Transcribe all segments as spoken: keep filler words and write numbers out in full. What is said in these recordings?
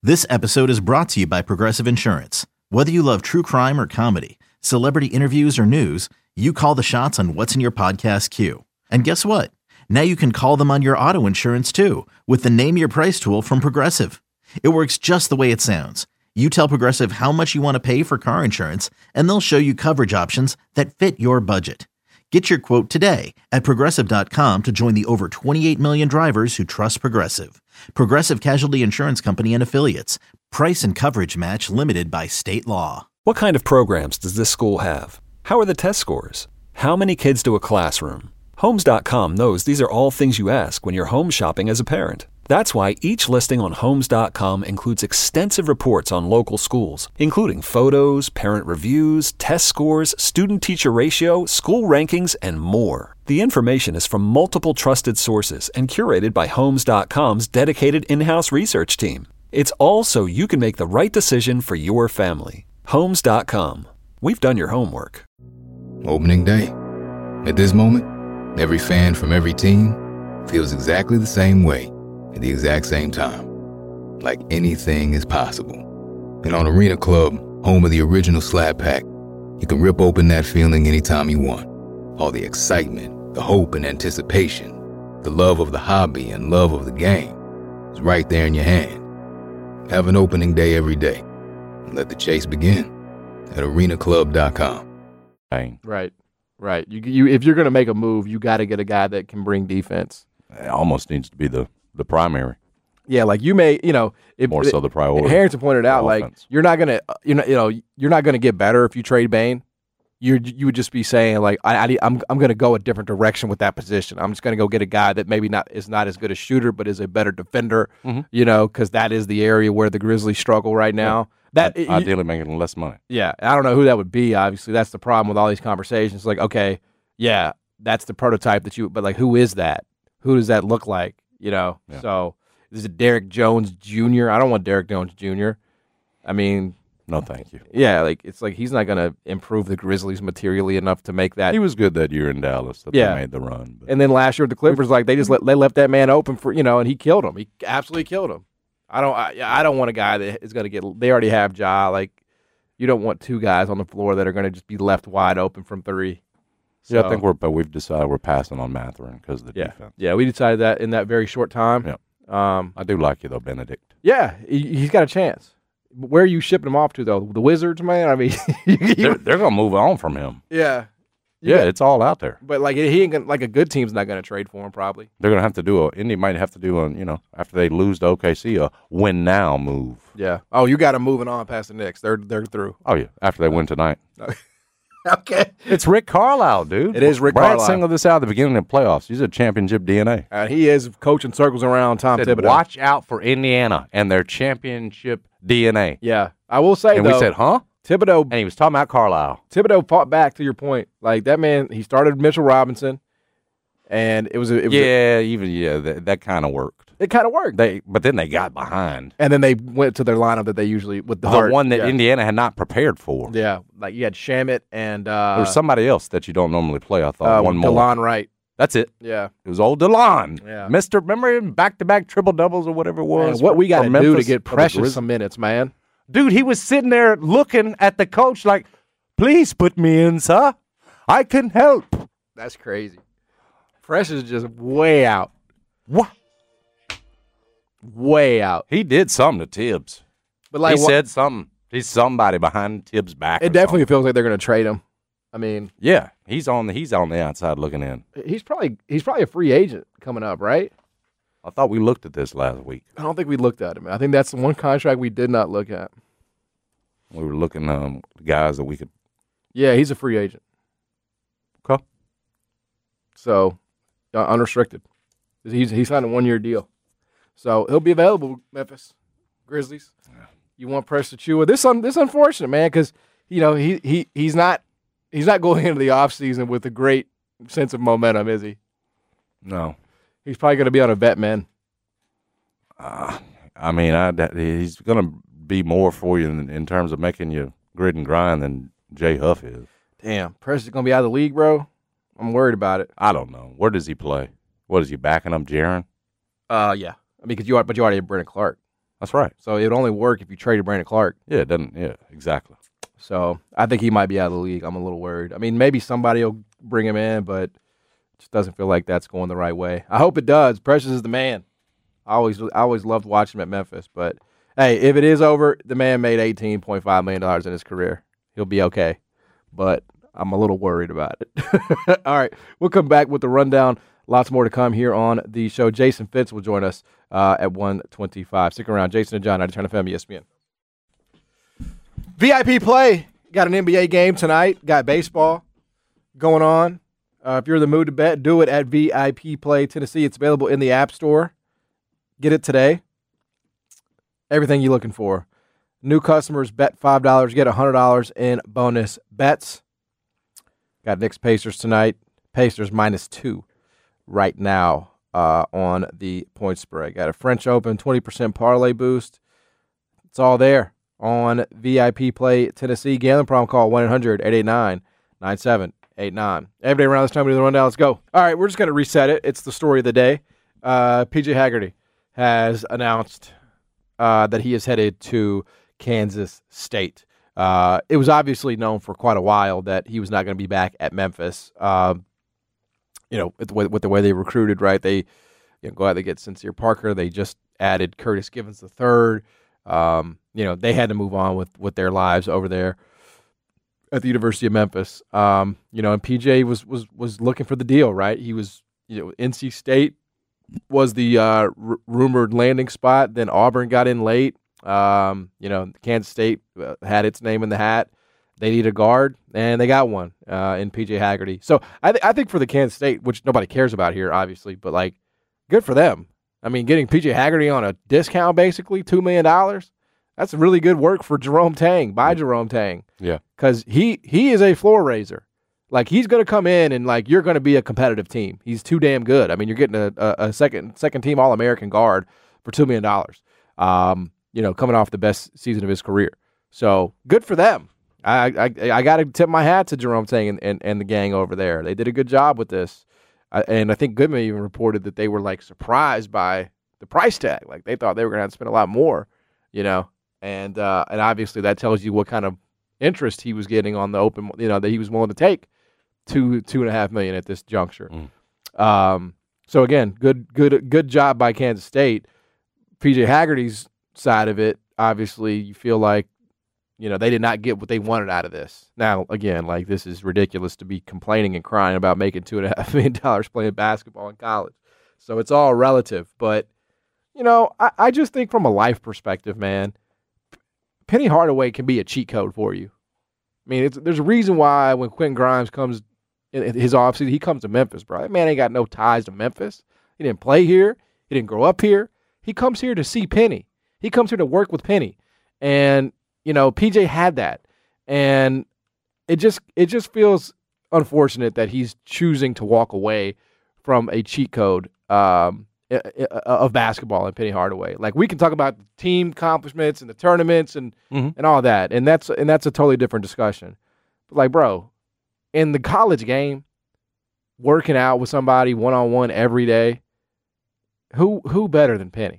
This episode is brought to you by Progressive Insurance. Whether you love true crime or comedy, celebrity interviews or news, you call the shots on what's in your podcast queue. And guess what? Now you can call them on your auto insurance too with the Name Your Price tool from Progressive. It works just the way it sounds. You tell Progressive how much you want to pay for car insurance, and they'll show you coverage options that fit your budget. Get your quote today at Progressive dot com to join the over twenty-eight million drivers who trust Progressive. Progressive Casualty Insurance Company and Affiliates. Price and coverage match limited by state law. What kind of programs does this school have? How are the test scores? How many kids to a classroom? Homes dot com knows these are all things you ask when you're home shopping as a parent. That's why each listing on Homes dot com includes extensive reports on local schools, including photos, parent reviews, test scores, student-teacher ratio, school rankings, and more. The information is from multiple trusted sources and curated by Homes dot com's dedicated in-house research team. It's all so you can make the right decision for your family. Homes dot com. We've done your homework. Opening day. At this moment, every fan from every team feels exactly the same way at the exact same time. Like anything is possible. And on Arena Club, home of the original Slab Pack, you can rip open that feeling anytime you want. All the excitement, the hope and anticipation, the love of the hobby and love of the game is right there in your hand. Have an opening day every day. And let the chase begin at arena club dot com. Right, right. You, you, if you're going to make a move, you got to get a guy that can bring defense. It almost needs to be the, the primary. Yeah, like you may, you know, if, more so the priority. Harrington pointed out, like offense. you're not gonna, you know, you know, you're not gonna get better if you trade Bane. You you would just be saying like, I, I I'm I'm gonna go a different direction with that position. I'm just gonna go get a guy that maybe not is not as good a shooter, but is a better defender. Mm-hmm. You know, because that is the area where the Grizzlies struggle right now. Yeah. That ideally making less money. Yeah, I don't know who that would be. Obviously, that's the problem with all these conversations. Like, okay, yeah, that's the prototype that you, but like, who is that? Who does that look like? You know, yeah. So. Is it Derek Jones Junior? I don't want Derek Jones Junior I mean, no, thank you. Yeah, like it's like he's not going to improve the Grizzlies materially enough to make that. He was good that year in Dallas. That yeah. they made the run. But. And then last year with the Clippers, like they just let, they left that man open for you know, and he killed him. He absolutely killed him. I don't. I, I don't want a guy that is going to get. They already have Ja. Like you don't want two guys on the floor that are going to just be left wide open from three. So, yeah, I think we're. But we've decided we're passing on Mathurin because of the yeah. defense. Yeah, we decided that in that very short time. Yeah. Um, I do like you though, Benedict. Yeah, he, he's got a chance. Where are you shipping him off to though? The Wizards, man. I mean, they're, they're gonna move on from him. Yeah, yeah, got, it's all out there. But like he ain't gonna, like a good team's not gonna trade for him. Probably they're gonna have to do a. Indy might have to do a. You know, after they lose to O K C, a win now move. Yeah. Oh, you got them moving on past the Knicks. They're they're through. Oh yeah, after they win tonight. Okay. It's Rick Carlisle, dude. It is Rick Brad Carlisle. singled this out at the beginning of the playoffs. He's a championship D N A. Uh, he is coaching circles around Tom said, Thibodeau. Watch out for Indiana and their championship D N A. Yeah. I will say, and though. we said, huh? Thibodeau. And he was talking about Carlisle. Thibodeau fought back to your point. Like, that man, he started Mitchell Robinson, and it was a. It was yeah, a, even, yeah, that, that kind of worked. It kind of worked. They, But then they got behind. And then they went to their lineup that they usually, with the, the heart, one that yeah. Indiana had not prepared for. Yeah. Like, you had Shamet and. Uh, there was somebody else that you don't normally play, I thought. Uh, one more. DeLon Wright. That's it. Yeah. It was old DeLon. Yeah. Mister Remember him back-to-back triple-doubles or whatever it was? Man, what we got to do to get Precious Precious some minutes, man. Dude, he was sitting there looking at the coach like, please put me in, sir. I can help. That's crazy. Precious is just way out. What? Way out. He did something to Tibbs. But like he what, said something. He's somebody behind Tibbs' back. It definitely something. feels like they're going to trade him. I mean, yeah, he's on the he's on the outside looking in. He's probably he's probably a free agent coming up, right? I thought we looked at this last week. I don't think we looked at him. I think that's the one contract we did not look at. We were looking um guys that we could. Yeah, he's a free agent. Okay. So, uh, unrestricted. He's he signed a one year deal, so he'll be available. Memphis Grizzlies. Yeah. You want Precious Achiuwa? This un, this unfortunate, man, because you know he he he's not he's not going into the offseason with a great sense of momentum, is he? No. He's probably going to be on a vet, man. Uh, I mean, I, he's going to be more for you in, in terms of making you grit and grind than Jay Huff is. Damn, Precious is going to be out of the league, bro. I'm worried about it. I don't know. Where does he play? What is he backing up, Jaren? Uh, yeah. I mean, because you are, but you already have Brennan Clark. That's right. So it would only work if you traded Brandon Clark. Yeah, it doesn't. Yeah, exactly. So I think he might be out of the league. I'm a little worried. I mean, maybe somebody will bring him in, but it just doesn't feel like that's going the right way. I hope it does. Precious is the man. I always, I always loved watching him at Memphis. But, hey, if it is over, the man made eighteen point five million dollars in his career. He'll be okay. But I'm a little worried about it. All right, we'll come back with the rundown. Lots more to come here on the show. Jason Fitz will join us uh, at one twenty-five. Stick around. Jason and John, ninety Turn F M, E S P N. V I P play. Got an N B A game tonight. Got baseball going on. Uh, if you're in the mood to bet, do it at V I P Play Tennessee. It's available in the App Store. Get it today. Everything you're looking for. New customers bet five dollars, get one hundred dollars in bonus bets. Got Knicks Pacers tonight. Pacers minus two right now uh, on the point spread. Got a French Open twenty percent parlay boost. It's all there on V I P Play Tennessee. Gambling problem, call one eight hundred eight eight nine nine seven eight nine. Every day around this time we do the rundown. Let's go. All right, we're just going to reset it. It's the story of the day. Uh, P J Haggerty has announced uh, that he is headed to Kansas State. Uh, it was obviously known for quite a while that he was not going to be back at Memphis. Uh, you know, with the, way, with the way they recruited, right? They you know, go out, they get Sincere Parker. They just added Curtis Givens the third. Um, you know, they had to move on with, with their lives over there at the University of Memphis. Um, you know, and P J was was was looking for the deal, right? He was, you know, N C State was the uh, r- rumored landing spot. Then Auburn got in late. Um, you know, Kansas State had its name in the hat. They need a guard, and they got one uh, in P J Haggerty. So I, th- I think for the Kansas State, which nobody cares about here, obviously, but, like, good for them. I mean, getting P J Haggerty on a discount, basically, two million dollars, that's really good work for Jerome Tang, by Jerome Tang. Yeah. Because he, he is a floor raiser. Like, he's going to come in and, like, you're going to be a competitive team. He's too damn good. I mean, you're getting a, a, a second second team All-American guard for two million dollars, um, you know, coming off the best season of his career. So, good for them. I I, I got to tip my hat to Jerome Tang and, and, and the gang over there. They did a good job with this. I, and I think Goodman even reported that they were, like, surprised by the price tag. Like, they thought they were going to have to spend a lot more, you know. And uh, and obviously that tells you what kind of interest he was getting on the open, you know, that he was willing to take two, two and a half million at this juncture. Mm. Um, so, again, good good good job by Kansas State. P J Haggerty's side of it, obviously, you feel like, you know, they did not get what they wanted out of this. Now, again, like, this is ridiculous to be complaining and crying about making two and a half million dollars playing basketball in college. So it's all relative. But, you know, I, I just think from a life perspective, man, Penny Hardaway can be a cheat code for you. I mean, it's, there's a reason why when Quentin Grimes comes in his offseason, he comes to Memphis, bro. That man ain't got no ties to Memphis. He didn't play here. He didn't grow up here. He comes here to see Penny. He comes here to work with Penny. And, you know, P J had that. And it just it just feels unfortunate that he's choosing to walk away from a cheat code um, of basketball and Penny Hardaway. Like, we can talk about the team accomplishments and the tournaments and, mm-hmm. and all that. And that's and that's a totally different discussion. But, like, bro, in the college game, working out with somebody one-on-one every day, who who better than Penny?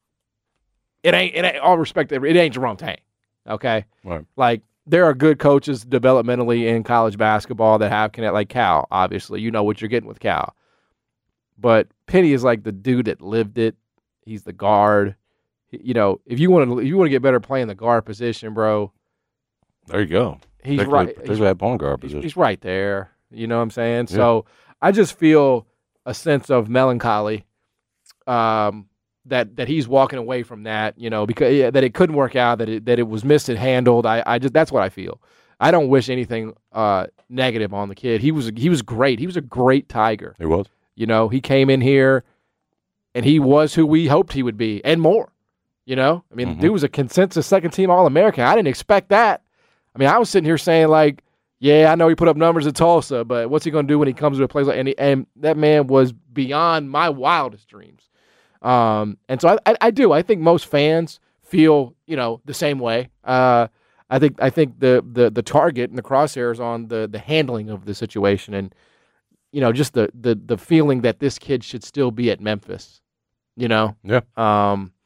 It ain't, it ain't all respect, it ain't Jerome Tang, okay? Right. Like, there are good coaches developmentally in college basketball that have connect, like Cal, obviously. You know what you're getting with Cal. But Penny is like the dude that lived it. He's the guard. You know, if you want to if you want to get better playing the guard position, bro. There you go. He's particularly, right. Particularly that point guard position. He's, he's right there. You know what I'm saying? Yeah. So I just feel a sense of melancholy um, that that he's walking away from that, you know, because yeah, that it couldn't work out, that it that it was mishandled. I, I just that's what I feel. I don't wish anything uh, negative on the kid. He was he was great. He was a great Tiger. He was. You know, he came in here and he was who we hoped he would be and more. You know, I mean, mm-hmm. dude was a consensus second team All-American. I didn't expect that. I mean, I was sitting here saying, like, yeah, I know he put up numbers at Tulsa, but what's he going to do when he comes to a place like, and, he, and that man was beyond my wildest dreams. Um, and so I, I, I do. I think most fans feel, you know, the same way. Uh, I think I think the the the target and the crosshairs on the the handling of the situation, and you know, just the the the feeling that this kid should still be at Memphis. You know, yeah. Um,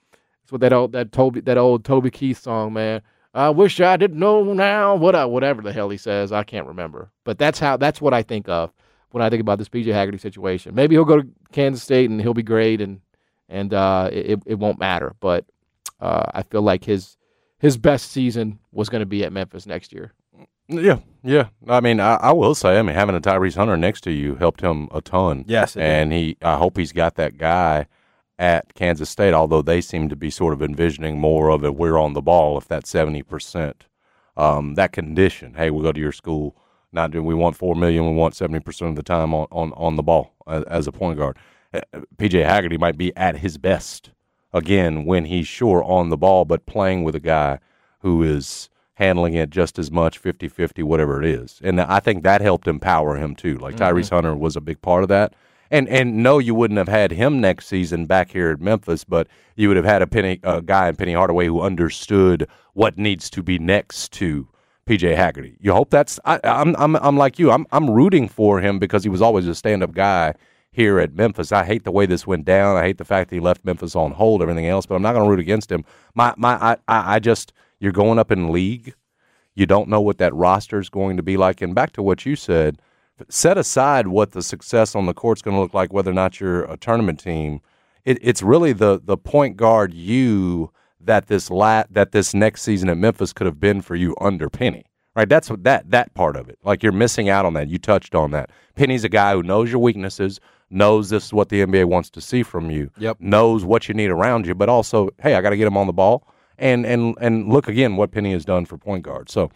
That's what that old that Toby that old Toby Keith song, man. I wish I didn't know now what I, whatever the hell he says. I can't remember. But that's how that's what I think of when I think about this P J Haggerty situation. Maybe he'll go to Kansas State and he'll be great and and uh, it it won't matter. But uh, I feel like his his best season was going to be at Memphis next year. Yeah, yeah. I mean, I, I will say, I mean, having a Tyrese Hunter next to you helped him a ton. Yes, it and he, I hope he's got that guy at Kansas State, although they seem to be sort of envisioning more of it. We're on the ball if that's seventy percent. Um, that condition, hey, we go to your school, not do we want four million, we want seventy percent of the time on, on, on the ball as, as a point guard. Uh, P J Haggerty might be at his best, again, when he's sure on the ball, but playing with a guy who is handling it just as much, fifty-fifty, whatever it is. And I think that helped empower him too. Like Tyrese mm-hmm. Hunter was a big part of that. And and no, you wouldn't have had him next season back here at Memphis, but you would have had a Penny a guy in Penny Hardaway who understood what needs to be next to P J Haggerty. You hope that's I, I'm I'm I'm like you. I'm I'm rooting for him because he was always a stand-up guy here at Memphis. I hate the way this went down. I hate the fact that he left Memphis on hold, everything else, but I'm not going to root against him. My my I I just you're going up in league. You don't know what that roster is going to be like. And back to what you said, set aside what the success on the court's going to look like, whether or not you're a tournament team. It, it's really the the point guard you that this la- that this next season at Memphis could have been for you under Penny. Right? That's what that that part of it. Like you're missing out on that. You touched on that. Penny's a guy who knows your weaknesses, knows this is what the N B A wants to see from you, yep. knows what you need around you, but also, hey, I got to get him on the ball. And and and look again what Penny has done for point guard. So,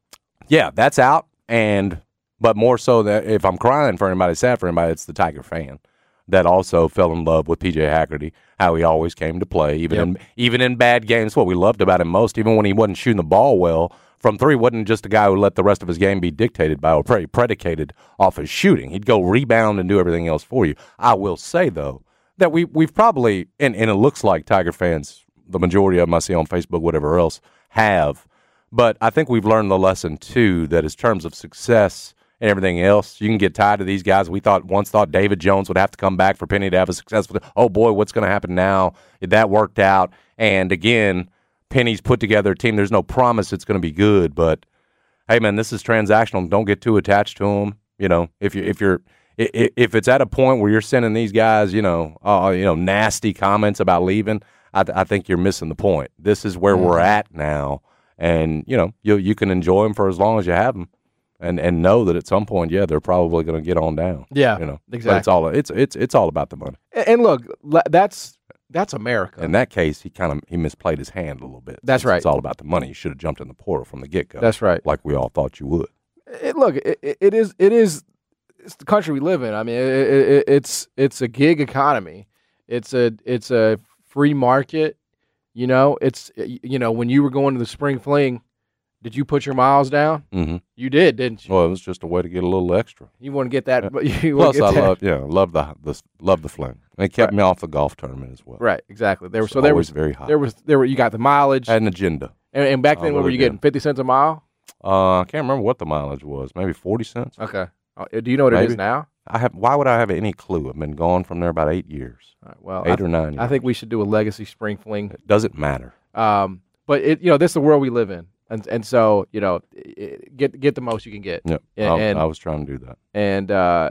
yeah, that's out. And but more so that if I'm crying for anybody, sad for anybody, it's the Tiger fan that also fell in love with P J Haggerty, how he always came to play, even yep. in even in bad games. What we loved about him most, even when he wasn't shooting the ball well from three, wasn't just a guy who let the rest of his game be dictated by or predicated off his shooting. He'd go rebound and do everything else for you. I will say though that we we've probably and, and it looks like Tiger fans, the majority of them I see on Facebook, whatever else, have. But I think we've learned the lesson, too, that in terms of success and everything else, you can get tired of these guys. We thought once thought David Jones would have to come back for Penny to have a successful – oh, boy, what's going to happen now? That worked out. And, again, Penny's put together a team. There's no promise it's going to be good. But, hey, man, this is transactional. Don't get too attached to them. You know, if, you, if you're – if it's at a point where you're sending these guys, you know, uh, you know, nasty comments about leaving – I, th- I think you're missing the point. This is where mm-hmm. we're at now, and you know you you can enjoy them for as long as you have them, and, and know that at some point, yeah, they're probably going to get on down. Yeah, you know, exactly. But it's all it's it's it's all about the money. And, and look, that's that's America. In that case, he kind of he misplayed his hand a little bit. That's right. It's all about the money. You should have jumped in the portal from the get go. That's right. Like we all thought you would. It, look, it, it is it is it's the country we live in. I mean, it, it, it's it's a gig economy. It's a it's a free market. You know, it's, you know, when you were going to the spring fling, did you put your miles down? Mm-hmm. You did, didn't you? Well, it was just a way to get a little extra. You want to get that. Yeah. You Plus, get I that. love, yeah, love the, the love the fling. It kept right. me off the golf tournament as well. Right, exactly. There was so always there was very hot. There was there were you got the mileage. Had an agenda. And, and back then, what were you getting? Fifty cents a mile? Uh, I can't remember what the mileage was. Maybe forty cents. Okay. Uh, do you know what Maybe. it is now? I have. Why would I have any clue? I've been gone from there about eight years. All right, well, eight I, or nine years. I think we should do a legacy spring fling. It doesn't matter. Um, but it, you know, this is the world we live in, and and so you know, it, get get the most you can get. Yep. And, I, and I was trying to do that. And uh,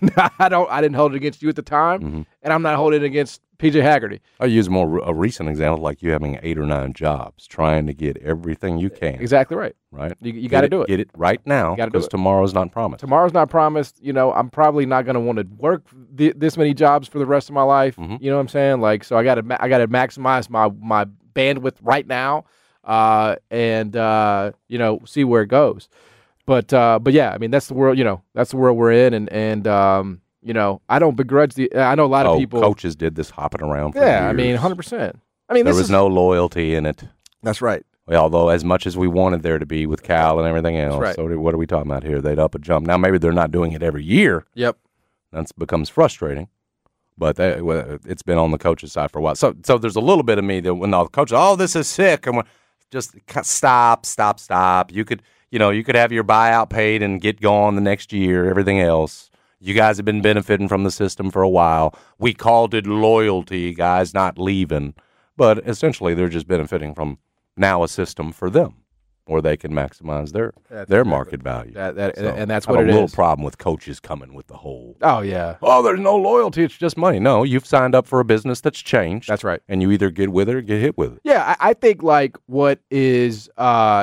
I don't. I didn't hold it against you at the time, mm-hmm. and I'm not holding it against P J Haggerty. I use more a recent example, like you having eight or nine jobs, trying to get everything you can. Exactly right. Right. You, you got to do it. Get it right now, because tomorrow's not promised. Tomorrow's not promised. You know, I'm probably not going to want to work th- this many jobs for the rest of my life. Mm-hmm. You know what I'm saying? Like, so I got to ma- I got to maximize my my bandwidth right now, uh, and uh, you know, see where it goes. But uh, but yeah, I mean, that's the world. You know, that's the world we're in, and and um, you know, I don't begrudge the. I know a lot of oh, people. Coaches did this hopping around. For yeah, years. I mean, one hundred percent. I mean, there this was is, no loyalty in it. That's right. Although, as much as we wanted there to be with Cal and everything else, right. so what are we talking about here? They'd up a jump. Now, maybe they're not doing it every year. Yep. That becomes frustrating. But they, well, it's been on the coach's side for a while. So, so there's a little bit of me that when the coach, oh, this is sick, and just stop, stop, stop. You could, you know, you could have your buyout paid and get gone the next year. Everything else, you guys have been benefiting from the system for a while. We called it loyalty, guys, not leaving. But essentially, they're just benefiting from now a system for them, where they can maximize their That's their exactly. market value. That, that, So, and that's I have what it a little is. problem with coaches coming with the whole, Oh, yeah. oh, there's no loyalty, it's just money. No, you've signed up for a business that's changed. That's right. And you either get with it or get hit with it. Yeah, I, I think like what is uh,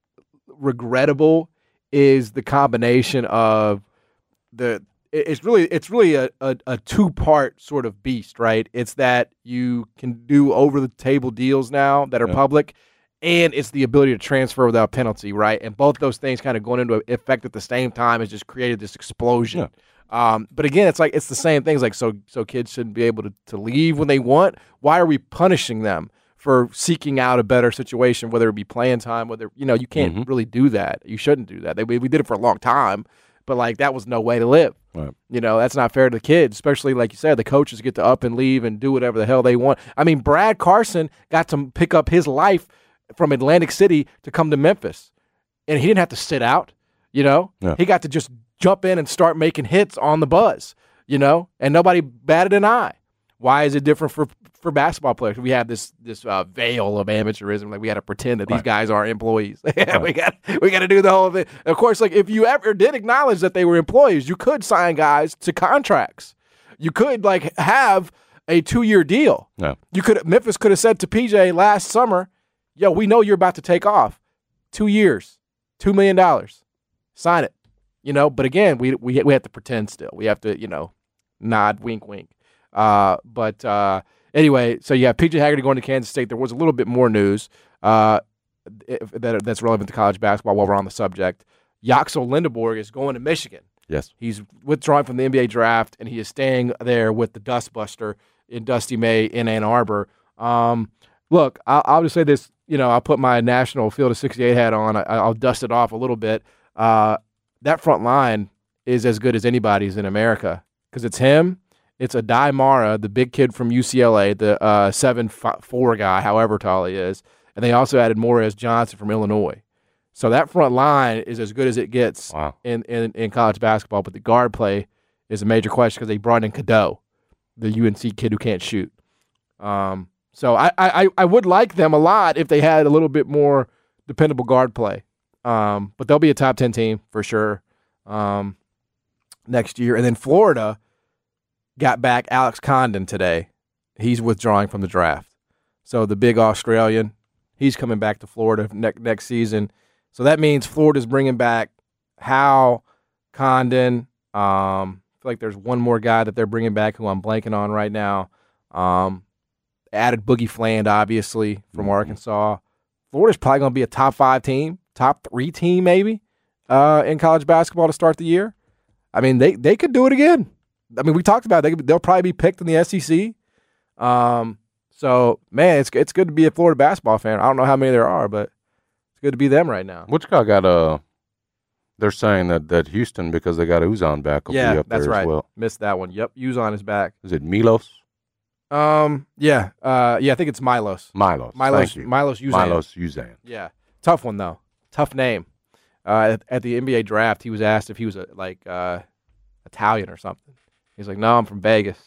regrettable is the combination of the. it- It's really it's really a, a, a two part sort of beast, right? It's that you can do over the table deals now that are Yeah. public, and it's the ability to transfer without penalty, right? And both those things kind of going into effect at the same time has just created this explosion. Um, but again, it's like it's the same things. Like so, so kids shouldn't be able to, to leave when they want. Why are we punishing them for seeking out a better situation, whether it be playing time, whether you know you can't Mhm. really do that. You shouldn't do that. They, we we did it for a long time, but like that was no way to live. Right. You know, that's not fair to the kids, especially like you said, the coaches get to up and leave and do whatever the hell they want. I mean, Brad Carson got to pick up his life from Atlantic City to come to Memphis, and he didn't have to sit out. You know, Yeah. he got to just jump in and start making hits on the buzz. You know, and nobody batted an eye. Why is it different for for basketball players? We have this this uh, veil of amateurism, like we got to pretend that these Right. guys are employees. we got we got to do the whole thing. Of course, like if you ever did acknowledge that they were employees, you could sign guys to contracts. You could like have a two year deal. No. You could Memphis could have said to P J last summer, "Yo, we know you're about to take off. Two years, two million dollars, sign it." You know, but again, we we we have to pretend still. We have to, you know, nod, wink, wink. Uh, but uh, anyway, so you have P J Haggerty going to Kansas State. There was a little bit more news uh, if, that that's relevant to college basketball while we're on the subject. Yaxel Lindeborg is going to Michigan. Yes. He's withdrawing from the N B A draft, and he is staying there with the Dustbuster in Dusty May in Ann Arbor. Um, look, I'll, I'll just say this. You know, I'll put my national Field of sixty-eight hat on. I, I'll dust it off a little bit. Uh, that front line is as good as anybody's in America because it's him. It's Adai Mara, the big kid from U C L A, the uh, seven four guy, however tall he is. And they also added Morez Johnson from Illinois. So that front line is as good as it gets Wow. in, in, in college basketball. But the guard play is a major question because they brought in Cadeau, the U N C kid who can't shoot. Um, so I, I, I would like them a lot if they had a little bit more dependable guard play. Um, but they'll be a top ten team for sure um, next year. And then Florida got back Alex Condon today. He's withdrawing from the draft. So the big Australian, he's coming back to Florida ne- next season. So that means Florida's bringing back Howe, Condon. Um, I feel like there's one more guy that they're bringing back who I'm blanking on right now. Um, added Boogie Fland, obviously, from Mm-hmm. Arkansas. Florida's probably going to be a top five team, top three team maybe uh, in college basketball to start the year. I mean, they, they could do it again. I mean, we talked about it. They, they'll probably be picked in the S E C. Um, so, man, it's it's good to be a Florida basketball fan. I don't know how many there are, but it's good to be them right now. Which guy got uh they're saying that, that Houston, because they got Uzon back, will Yeah, be up that's there right. as well. Missed that one. Yep, Uzon is back. Is it Milos? Um, yeah, uh, yeah, I think it's Milos. Milos. Milos, Thank you. Milos Uzan. Milos Uzan. Yeah, tough one though. Tough name. Uh, at, at the N B A draft, he was asked if he was a, like uh, Italian or something. He's like, "No, I'm from Vegas."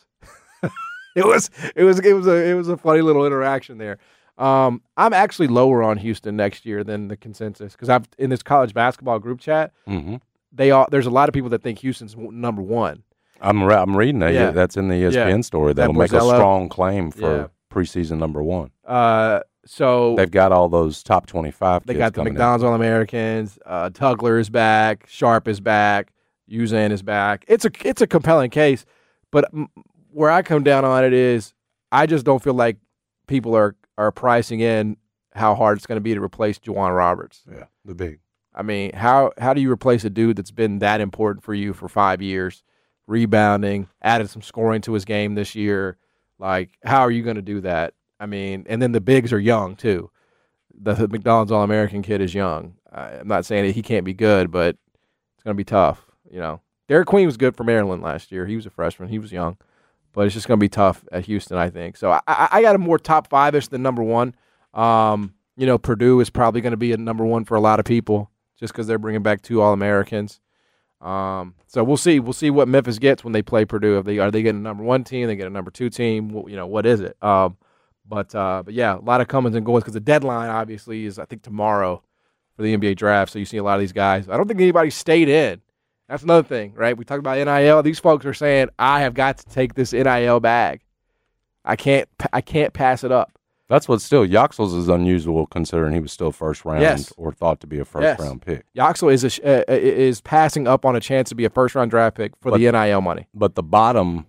it was, it was, it was a, it was a funny little interaction there. Um, I'm actually lower on Houston next year than the consensus because I've in this college basketball group chat. Mm-hmm. They all there's a lot of people that think Houston's w- number one. I'm re- I'm reading that. Yeah. Yeah. That's in the E S P N Yeah. story. That That'll make a Borzello. strong claim for Yeah. preseason number one. Uh, so They've got all those top twenty-five They kids got the coming McDonald's All Americans. Uh, Tugler is back. Sharp is back. Uzan is back. It's a it's a compelling case, but m- where I come down on it is I just don't feel like people are are pricing in how hard it's going to be to replace Juwan Roberts. in. Yeah, the big. I mean, how how do you replace a dude that's been that important for you for five years, rebounding, added some scoring to his game this year? Like, how are you going to do that? I mean, and then the bigs are young too. The, the McDonald's All American kid is young. I, I'm not saying that he can't be good, but it's going to be tough. You know, Derek Queen was good for Maryland last year. He was a freshman. He was young, but it's just going to be tough at Houston, I think. So I, I, I got a more top five-ish than number one. Um, you know, Purdue is probably going to be a number one for a lot of people just because they're bringing back two All-Americans. Um, so we'll see. We'll see what Memphis gets when they play Purdue. If they are they getting a number one team, they get a number two team. Well, you know, what is it? Um, But uh, but yeah, a lot of comings and goings because the deadline obviously is I think tomorrow for the N B A draft. So you see a lot of these guys. I don't think anybody stayed in. That's another thing, right? We talked about N I L. These folks are saying I have got to take this N I L bag. I can't I can't pass it up. That's what still Yoxels is unusual considering he was still first round Yes. or thought to be a first Yes. round pick. Yoxel is a, uh, is passing up on a chance to be a first round draft pick for But- the N I L money. But the bottom,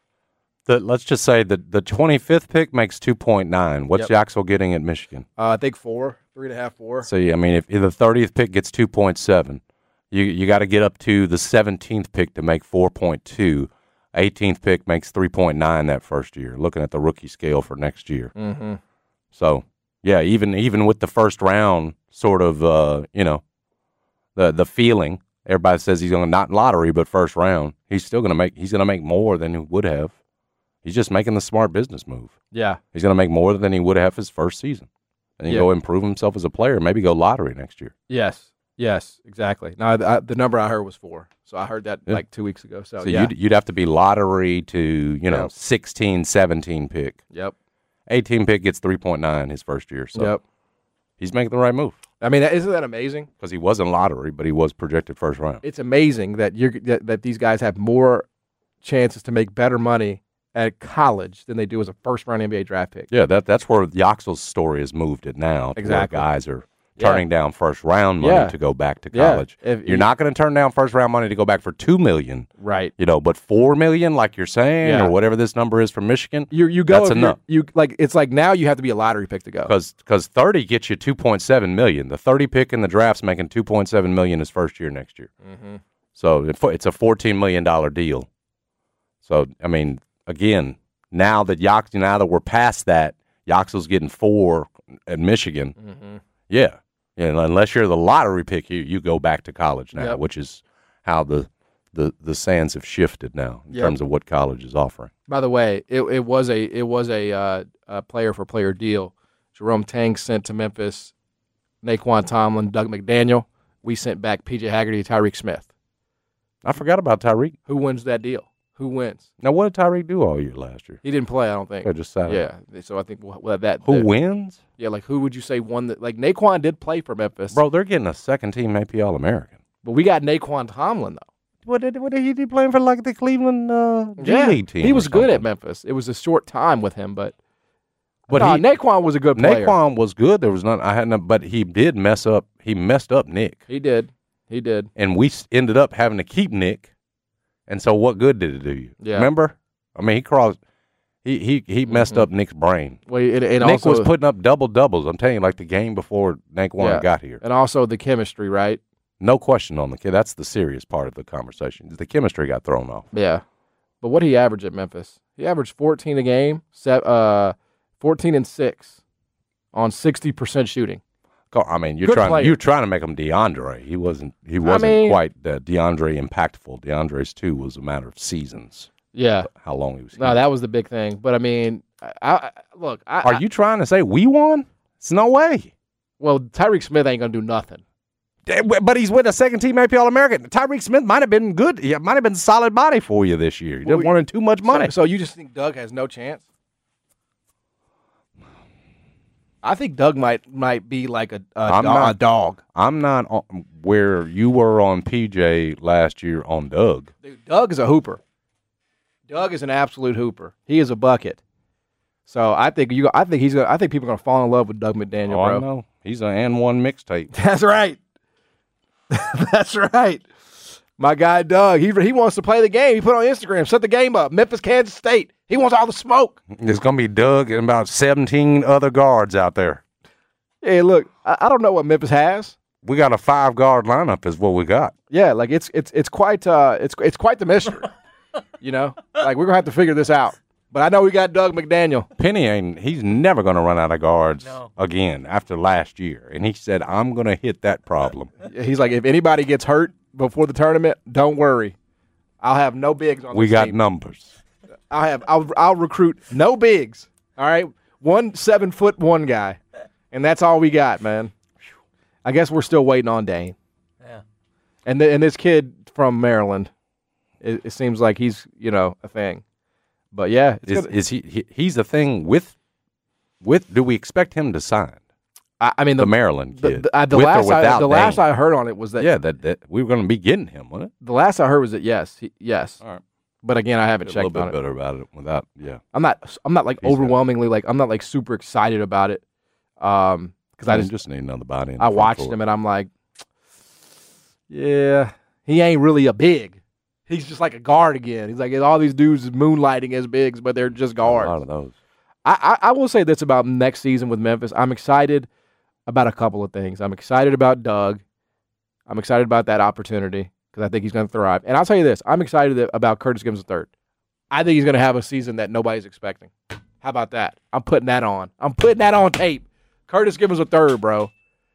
the let's just say that the twenty-fifth pick makes two point nine. What's Yep. Yoxel getting at Michigan? Uh, I think four, three and a half, four. So I mean, if, if the thirtieth pick gets two point seven, you you got to get up to the seventeenth pick to make four point two. eighteenth pick makes three point nine that first year. Looking at the rookie scale for next year. Mm-hmm. So yeah, even even with the first round, sort of, uh, you know, the the feeling. Everybody says he's going to not lottery, but first round, he's still going to make. He's going to make more than he would have. He's just making the smart business move. Yeah. He's going to make more than he would have his first season, and he Yeah. go improve himself as a player. Maybe go lottery next year. Yes. Yes. Exactly. Now I, the number I heard was four, so I heard that Yeah. like two weeks ago. So, So yeah. you'd you'd have to be lottery to you know Yep. sixteen, seventeen pick. Yep. eighteen pick gets three point nine his first year. So Yep. he's making the right move I mean, isn't that amazing? because he wasn't lottery, but he was projected first round. It's amazing that you're that, that these guys have more chances to make better money at college than they do as a first round N B A draft pick. Yeah, that that's where Yoxel's story has moved it now. to where Exactly. guys are Yeah. turning down first round money Yeah. to go back to Yeah. college. If- You're not going to turn down first round money to go back for two million, Right. you know, but four million, like you're saying, Yeah. or whatever this number is for Michigan. You you go That's if you're- enough. You like it's like now you have to be a lottery pick to go. Because because thirty gets you two point seven million. The thirty pick in the draft's making two point seven million his first year next year. Mm-hmm. So it- it's a fourteen million dollar deal. So I mean, again, now that Yox, now that we're past that, Yoxel's getting four at Michigan. Mm-hmm. Yeah, yeah. Unless you're the lottery pick, you you go back to college now, Yep. which is how the the the sands have shifted now in Yep. terms of what college is offering. By the way, it it was a it was a, uh, a player for player deal. Jerome Tang sent to Memphis, Naquan Tomlin, Doug McDaniel. We sent back P J Haggerty, Tyreek Smith. I forgot about Tyreek. Who wins that deal? Who wins? Now, what did Tyreek do all year last year? He didn't play, I don't think. I just sat out. Yeah, so I think we'll, we'll have that. Who that- wins? Yeah, like who would you say won that? Like Naquan did play for Memphis, Bro, they're getting a second team A P All American. but we got Naquan Tomlin though. What did what did he do playing for like the Cleveland uh, G Yeah, League team? he or was good at something? Memphis. It was a short time with him, but But no, he- Naquan was a good player. Naquan was good. There was none. I hadn't, but he did mess up. He messed up Nick, He did. He did. and we s- ended up having to keep Nick. And so, what good did it do you? Yeah. Remember? I mean, he crossed. He he he messed Mhm. up Nick's brain. Well, and, and Nick also, was putting up double doubles. I'm telling you, like the game before Naquan Yeah. got here. and also the chemistry, right? No question on the kid. That's the serious part of the conversation. The chemistry got thrown off. Yeah. But what did he average at Memphis? He averaged fourteen a game, se- uh, fourteen and six on sixty percent shooting. Go- I mean, you're Good trying player. you're trying to make him DeAndre. He wasn't. He wasn't mean- quite uh, DeAndre impactful. DeAndre's two was a matter of seasons. Yeah. How long he was. No, here. that was the big thing. But I mean, I, I look. I, Are I- you trying to say we won? It's no way. well, Tyreek Smith ain't gonna do nothing. Eh, But he's with a second team A P All American. Tyreek Smith might have been good. He might have been a solid body for you this year. He Well, didn't we- want too much money. So, so you just think Doug has no chance? I think Doug might might be like a a, I'm do- not- a dog. I'm not on, where you were on P J last year on Doug. Dude, Doug is a hooper. Doug is an absolute hooper. He is a bucket. So I think you. I think he's. Gonna, I think people are gonna fall in love with Doug McDaniel, Oh, I bro. know. He's an and one mixtape. That's right. That's right. My guy Doug. He he wants to play the game. He put on Instagram, set the game up. Memphis, Kansas State. He wants all the smoke. There's gonna be Doug and about seventeen other guards out there. Hey, look. I, I don't know what Memphis has. We got a five guard lineup, is what we got. Yeah, like it's it's it's quite uh it's it's quite the mystery. You know, like we're gonna have to figure this out. But I know we got Doug McDaniel. Penny ain't. He's never gonna run out of guards No. again after last year, and he said, "I'm gonna hit that problem." He's like, if anybody gets hurt before the tournament, don't worry. I'll have no bigs on We this got team. numbers. I'll have I'll I'll recruit no bigs. All right, one seven foot one guy, and that's all we got, man. I guess we're still waiting on Dane. Yeah. And th- and this kid from Maryland, it, it seems like he's you know a thing. But yeah, it's Is, gonna- is he, he? He's a thing with with do we expect him to sign? I, I mean, the, the Maryland kid. The, the, uh, the with last or without I, the Dane? last I heard on it was that yeah, that, that we were going to be getting him, wasn't it? the last I heard was that yes, he, yes. All right. But again, I haven't A checked little on bit it. better about it without. Yeah, I'm not. I'm not like He's overwhelmingly like. I'm not like super excited about it. Um, because I just just need another body. In I the front watched court. him and I'm like, yeah, he ain't really a big. He's just like a guard again. He's like all these dudes moonlighting as bigs, but they're just A lot guards. of those. I, I I will say this about next season with Memphis. I'm excited about a couple of things. I'm excited about Doug. I'm excited about that opportunity because I think he's going to thrive. And I'll tell you this: I'm excited that- about Curtis Gibbons the third. I think he's going to have a season that nobody's expecting. How about that? I'm putting that on. I'm putting that on tape. Curtis Gibbons the third, bro.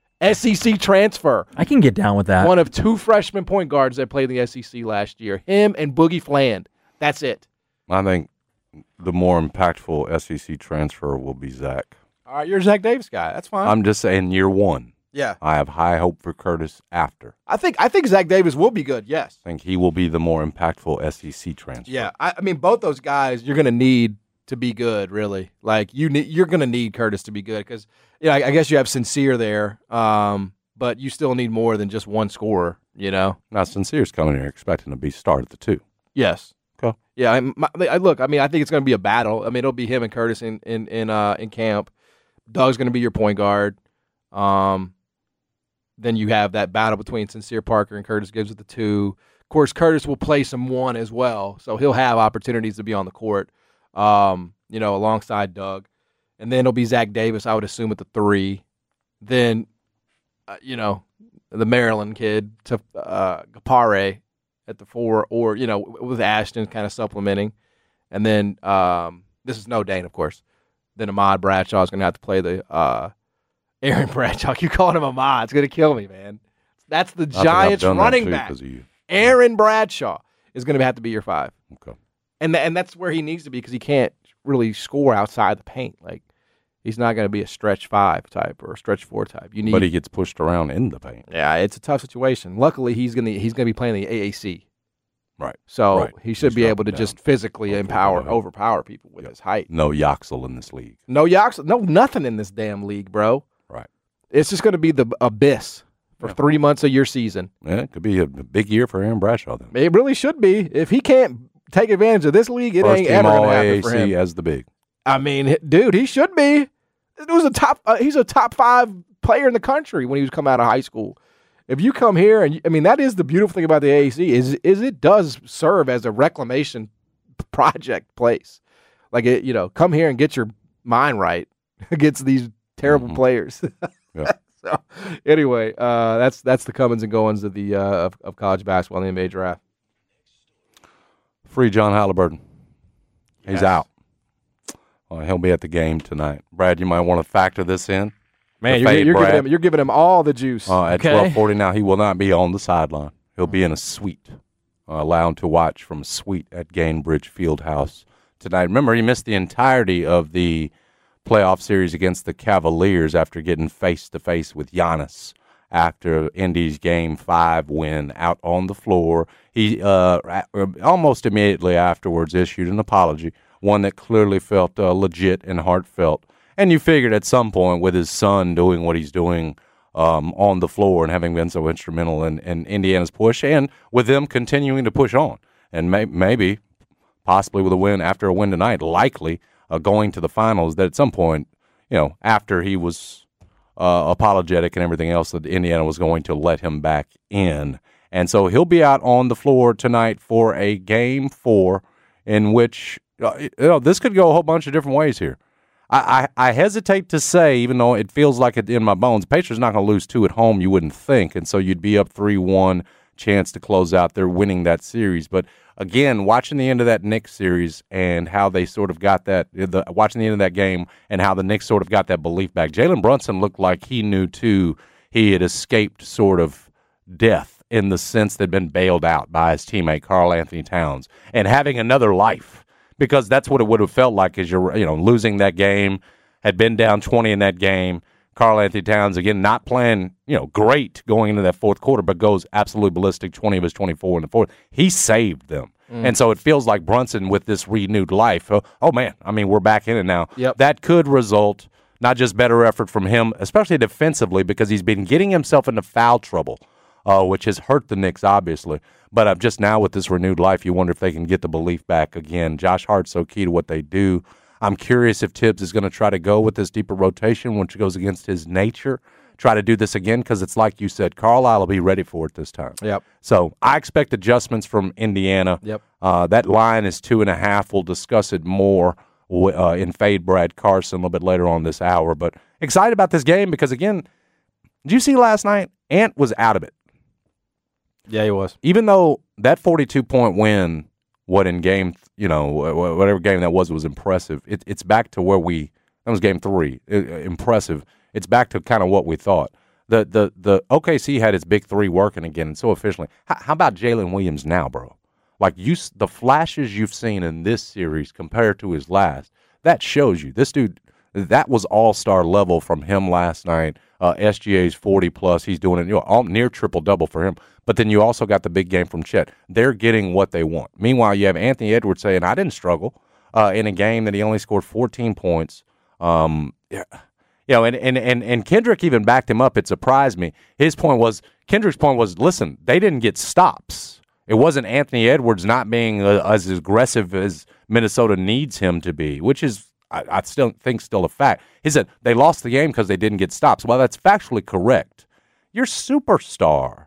S E C transfer. I can get down with that. One of two freshman point guards that played in the S E C last year. Him and Boogie Fland. That's it. I think the more impactful S E C transfer will be Zach. All right, you're a Zach Davis guy. That's fine. I'm just saying, year one. yeah. I have high hope for Curtis after. I think I think Zach Davis will be good, yes. I think he will be the more impactful S E C transfer. Yeah, I, I mean, both those guys you're going to need to be good, really. Like, you need, you're going to need Curtis to be good because, you know, I, I guess you have Sincere there, um, but you still need more than just one scorer, you know? Now, Sincere's coming here expecting to be start at the two. Yes. Okay. Yeah, I, my, I look, I mean, I think it's going to be a battle. I mean, it'll be him and Curtis in in in, uh, in camp. Doug's going to be your point guard. Um, then you have that battle between Sincere Parker and Curtis Gibbs at the two. Of course, Curtis will play some one as well, so he'll have opportunities to be on the court, um, you know, alongside Doug. And then it'll be Zach Davis, I would assume, at the three. Then, uh, you know, the Maryland kid, to uh, Gapare at the four, or, you know, with Ashton kind of supplementing. And then um, this is no Dane, of course. Then Ahmad Bradshaw is going to have to play the uh, Aaron Bradshaw. You calling him Ahmad? It's going to kill me, man. That's the I think I've Giants done that running too back. 'cause of you. Aaron Bradshaw is going to have to be your five. Okay. And th- and that's where he needs to be because he can't really score outside the paint. Like, he's not going to be a stretch five type or a stretch four type. You need, But he gets pushed around in the paint. yeah, it's a tough situation. Luckily, he's going to he's going to be playing the A A C, Right. so Right. he should He's be able to dropping just down. physically Okay, empower, right. overpower people with Yep. his height. No Yoxel in this league. No Yox, no nothing in this damn league, bro. Right. It's just going to be the abyss for Yeah. three months of your season. Yeah, it could be a big year for Aaron Bradshaw then. It really should be. If he can't take advantage of this league, it First ain't team ever going all to happen A A for C him. as the big. I mean, h- dude, he should be. It was a top. Uh, he's a top five player in the country when he was coming out of high school. If you come here, and you, I mean, that is the beautiful thing about the A A C is is it does serve as a reclamation project place. Like it, you know, come here and get your mind right against these terrible Mhm. players. Yeah. So, anyway, uh, that's that's the comings and goings of the uh, of, of college basketball in the N B A draft. Free John Halliburton. He's Yes. out. Uh, he'll be at the game tonight. Brad, you might want to factor this in. Man, The you're, fade, you're giving Brad. him you're giving him all the juice. Uh, at Okay. twelve forty now, he will not be on the sideline. He'll be in a suite, uh, allowed to watch from a suite at Gainbridge Fieldhouse tonight. Remember, he missed the entirety of the playoff series against the Cavaliers after getting face-to-face with Giannis after Indy's Game five win out on the floor. He uh, a- almost immediately afterwards issued an apology, one that clearly felt uh, legit and heartfelt. And you figured at some point with his son doing what he's doing um, on the floor and having been so instrumental in, in Indiana's push and with them continuing to push on and may, maybe possibly with a win after a win tonight, likely uh, going to the finals, that at some point, you know, after he was uh, apologetic and everything else, that Indiana was going to let him back in. And so he'll be out on the floor tonight for a game four in which, uh, you know, this could go a whole bunch of different ways here. I, I, I hesitate to say, even though it feels like it in my bones, Pacers not going to lose two at home, you wouldn't think. And so you'd be up three one, chance to close out. They're winning that series. But again, watching the end of that Knicks series and how they sort of got that, the, watching the end of that game and how the Knicks sort of got that belief back. Jalen Brunson looked like he knew, too, he had escaped sort of death in the sense that had been bailed out by his teammate, Karl Anthony Towns, and having another life. Because that's what it would have felt like as you're, you know, losing that game, had been down twenty in that game. Karl Anthony Towns, again, not playing, you know, great going into that fourth quarter, but goes absolutely ballistic, twenty of his twenty-four in the fourth. He saved them. Mm. And so it feels like Brunson with this renewed life. Oh, oh, man, I mean, we're back in it now. Yep. That could result not just better effort from him, especially defensively, because he's been getting himself into foul trouble, uh, which has hurt the Knicks, obviously. But uh, just now with this renewed life, you wonder if they can get the belief back again. Josh Hart's so key to what they do. I'm curious if Tibbs is going to try to go with this deeper rotation, which goes against his nature, try to do this again, because it's like you said, Carlisle will be ready for it this time. Yep. So I expect adjustments from Indiana. Yep. Uh, that line is two and a half. We'll discuss it more uh, in Fade Brad Carson a little bit later on this hour. But excited about this game because, again, did you see last night? Ant was out of it. Yeah, he was. Even though that forty-two point win, what in game, you know, whatever game that was, was impressive. It, it's back to where we, that was game three, it, impressive. It's back to kind of what we thought. The the the O K C had its big three working again, and so efficiently. How, how about Jalen Williams now, bro? Like you, the flashes you've seen in this series compared to his last, that shows you this dude. That was all-star level from him last night. Uh, S G A's forty plus. He's doing it, you know, all, near triple double for him. But then you also got the big game from Chet. They're getting what they want. Meanwhile, you have Anthony Edwards saying, "I didn't struggle uh, in a game that he only scored fourteen points." Um, yeah. You know, and, and, and, and Kendrick even backed him up. It surprised me. His point was, Kendrick's point was, listen, they didn't get stops. It wasn't Anthony Edwards not being uh, as aggressive as Minnesota needs him to be, which is, I, I still think, still a fact. He said they lost the game because they didn't get stops. Well, that's factually correct. Your superstar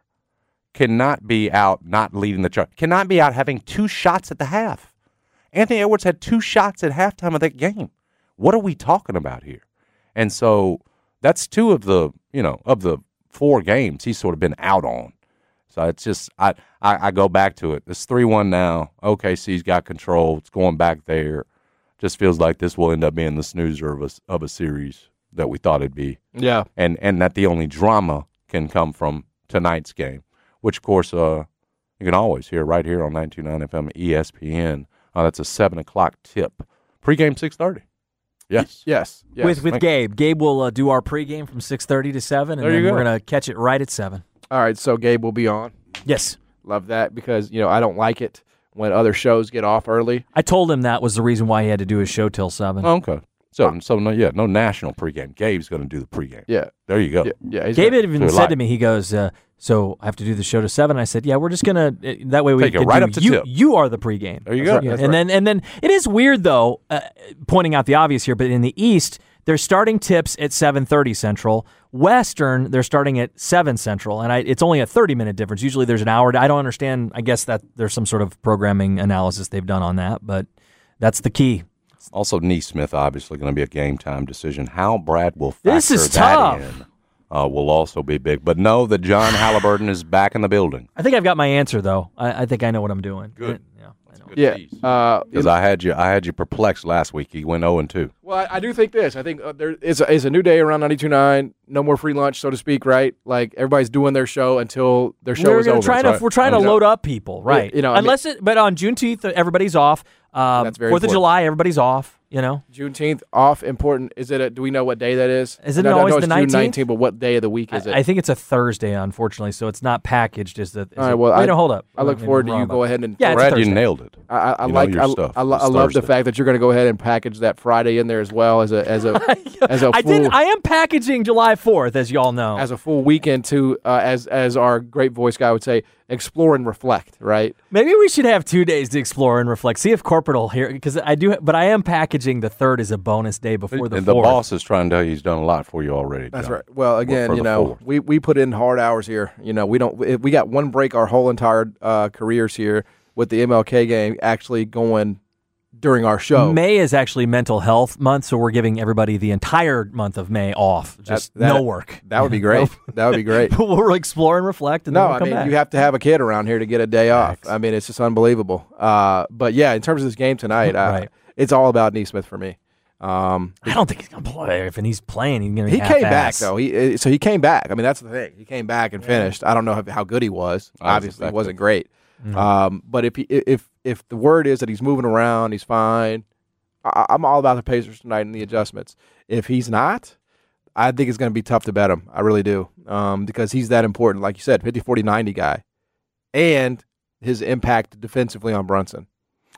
cannot be out not leading the charge, cannot be out having two shots at the half. Anthony Edwards had two shots at halftime of that game. What are we talking about here? And so that's two of the, you know, of the four games he's sort of been out on. So it's just, I, I, I go back to it. It's three one now. O K C's got control. It's going back there. Just feels like this will end up being the snoozer of a, of a series that we thought it'd be. Yeah. And and that the only drama can come from tonight's game, which, of course, uh, you can always hear right here on ninety-two point nine F M E S P N. Uh, that's a seven o'clock tip. Pre-game six thirty. Yes. Yes. yes. With with Gabe. Gabe will uh, do our pregame from six thirty to seven, and There you then go. we're going to catch it right at seven. All right, so Gabe will be on. Yes. Love that because, you know, I don't like it when other shows get off early. I told him that was the reason why he had to do his show till seven. Oh, okay. So, so no, yeah, no national pregame. Gabe's going to do the pregame. Yeah. There you go. Yeah. yeah he's Gabe gonna- had even do it said live. to me, he goes, uh, so I have to do the show to seven. I said, yeah, we're just going to, that way we Take it can right do, up to you, tip. you are the pregame. There you That's go. right. Yeah, That's and then and then it is weird though, uh, pointing out the obvious here, but in the East, they're starting tips at seven thirty Central. Western, they're starting at seven Central, and I, it's only a thirty-minute difference. Usually there's an hour. I don't understand. I guess that there's some sort of programming analysis they've done on that, but that's the key. Also, Neesmith obviously going to be a game time decision. How Brad will factor This is that tough. in uh, will also be big. But know that John Halliburton is back in the building. I think I've got my answer, though. I, I think I know what I'm doing. Good. Yeah, I know. Yeah. Uh, Because I had you, I had you perplexed last week. He went zero and two. Well, I, I do think this. I think uh, there is a, is a new day around ninety-two point nine. No more free lunch, so to speak, right? Like everybody's doing their show until their show We're is gonna over. try to, right. We're trying to You know, load up people, right? you know, I mean- unless it, but on Juneteenth, everybody's off. Um, That's very Fourth of important. July, everybody's off. You know, Juneteenth off. Important. Is it? A, do we know what day that is? Is it I know- I always know the it's June nineteenth? nineteenth, but what day of the week is it? I, I think it's a Thursday, unfortunately, so it's not packaged as the. As All right. a- Well, wait, I, no, hold up. I look Maybe forward I'm to wrong you about go that. ahead and. Yeah, it's a Brad, you Thursday. nailed it. I, I, I You know like. your I, stuff. I, lo- It's I love the Thursday. fact that you're going to go ahead and package that Friday in there as well as a as a as a I full did. I am packaging July fourth, as y'all know. as a full weekend to uh, as as our great voice guy would say, explore and reflect. Right. Maybe we should have two days to explore and reflect. See if corporate will hear, because I do. But I am packaging the third as a bonus day before the and the fourth. boss is trying to tell you he's done a lot for you already. That's John. right. Well, again, for you the know, fourth. we, we put in hard hours here. You know, we don't. We, we got one break our whole entire uh, careers here with the M L K game actually going during our show. May is actually mental health month, so we're giving everybody the entire month of May off. Just that- no work. That would be great. That would be great. But we'll explore and reflect, and No, then we'll I come mean back. you have to have a kid around here to get a day off. Facts. I mean it's just unbelievable. Uh, but yeah, in terms of this game tonight, uh, Right. it's all about Neesmith for me. Um, I don't think he's gonna play. If and he's playing, he's gonna. Be he came back half-ass. though. He uh, so he came back. I mean that's the thing. He came back and finished. I don't know how, how good he was. I was Obviously, he effective. wasn't great. Mm-hmm. Um, but if he, if if the word is that he's moving around, he's fine. I, I'm all about the Pacers tonight and the adjustments. If he's not, I think it's going to be tough to bet him. I really do, um, because he's that important. Like you said, fifty, forty, ninety guy, and his impact defensively on Brunson.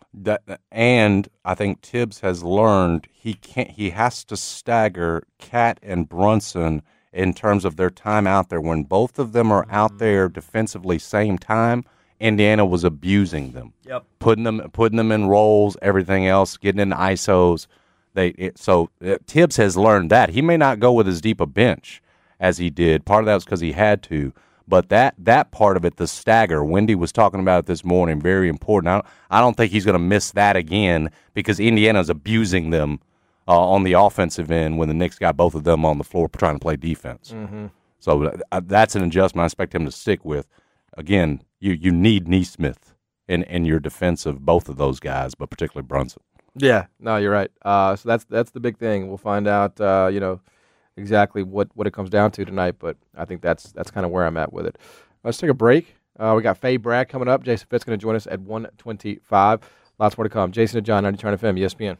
That, and I think Tibbs has learned he can't. He has to stagger Cat and Brunson in terms of their time out there. When both of them are out there defensively same time, Indiana was abusing them. Yep. Putting them putting them in roles, everything else, getting in I S Os. They it, so uh, Tibbs has learned that. He may not go with as deep a bench as he did. Part of that was because he had to. But that that part of it, the stagger, Wendy was talking about it this morning, very important. I don't, I don't think he's going to miss that again because Indiana's abusing them Uh, on the offensive end when the Knicks got both of them on the floor trying to play defense. Mm-hmm. So uh, that's an adjustment I expect him to stick with. Again, you, you need Neesmith in, in your defense of both of those guys, but particularly Brunson. Yeah, no, you're right. Uh, so that's that's the big thing. We'll find out, uh, you know, exactly what, what it comes down to tonight, but I think that's that's kind of where I'm at with it. Let's take a break. Uh, we got Faye Bragg coming up. Jason Fitz going to join us at one twenty-five. Lots more to come. Jason and John, ninety Turn F M, E S P N.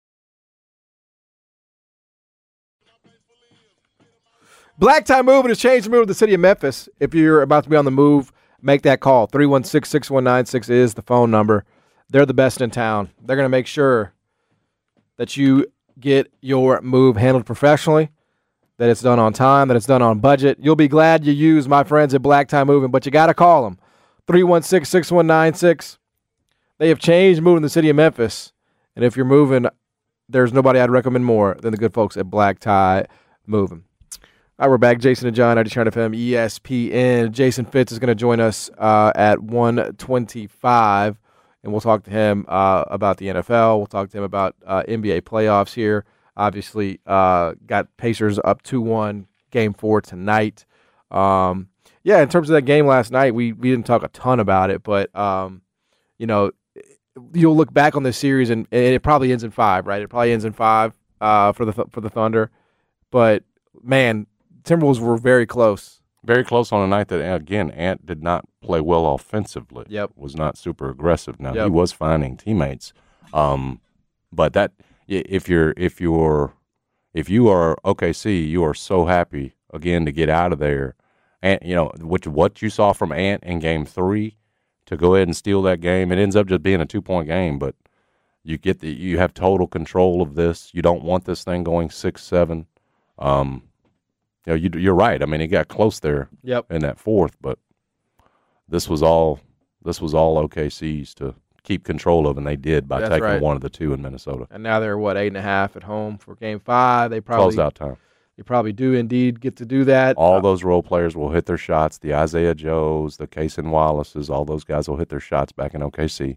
Black Tie Moving has changed the move of the city of Memphis. If you're about to be on the move, make that call. three one six, six one nine six is the phone number. They're the best in town. They're going to make sure that you get your move handled professionally, that it's done on time, that it's done on budget. You'll be glad you use my friends at Black Tie Moving, but you got to call them. three one six, six one nine six. They have changed moving the city of Memphis. And if you're moving, there's nobody I'd recommend more than the good folks at Black Tie Moving. All right, we're back. Jason and John, ninety Turn F M, E S P N. Jason Fitz is going to join us uh, at one twenty-five, and we'll talk to him uh, about the N F L. We'll talk to him about uh, N B A playoffs here. Obviously, uh, got Pacers up two one, game four tonight. Um, yeah, in terms of that game last night, we, we didn't talk a ton about it, but, um, you know, you'll look back on this series, and, and it probably ends in five, right? It probably ends in five uh, for the for the Thunder. But, man, Timberwolves were very close. Very close on a night that, again, Ant did not play well offensively. Yep. Was not super aggressive. Now, Yep. he was finding teammates. Um, but that if you're if you're if you are O K C, you are so happy again to get out of there. And you know, which what you saw from Ant in game three to go ahead and steal that game. It ends up just being a two point game, but you get the you have total control of this. You don't want this thing going six seven. Um You know, you, you're right. I mean, it got close there Yep. in that fourth, but this was all this was all O K C's to keep control of, and they did by That's taking right. one of the two in Minnesota. And now they're, what, eight and a half at home for game five. They probably Closed out time. They probably do indeed get to do that. All Uh, those role players will hit their shots. The Isaiah Joes, the Cason Wallaces, all those guys will hit their shots back in O K C.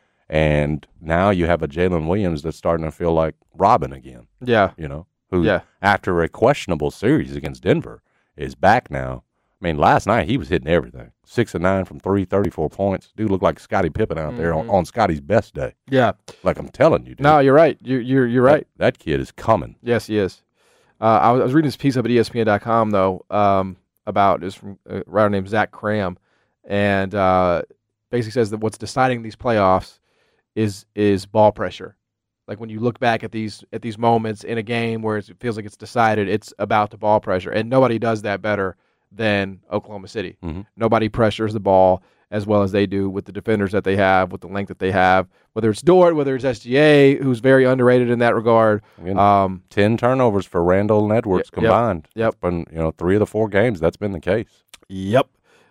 And now you have a Jalen Williams that's starting to feel like Robin again. Yeah. You know, who Yeah. after a questionable series against Denver is back now. I mean, last night he was hitting everything. Six and nine from three, thirty-four points. Dude looked like Scottie Pippen out there on, on Scotty's best day. Yeah. Like I'm telling you, dude. No, you're right. You're you're, you're right. That, that kid is coming. Yes, he is. Uh, I, was, I was reading this piece up at E S P N dot com, though, um, about is from a writer named Zach Cram, and uh, basically says that what's deciding these playoffs is is ball pressure. Like when you look back at these at these moments in a game where it feels like it's decided, it's about the ball pressure, and nobody does that better than Oklahoma City. Mhm. Nobody pressures the ball as well as they do with the defenders that they have, with the length that they have. Whether it's Dort, whether it's S G A, who's very underrated in that regard. Again, Um, Ten turnovers for Randall and Edwards Yep, yep, combined. yep. But you know, three of the four games that's been the case. Yep.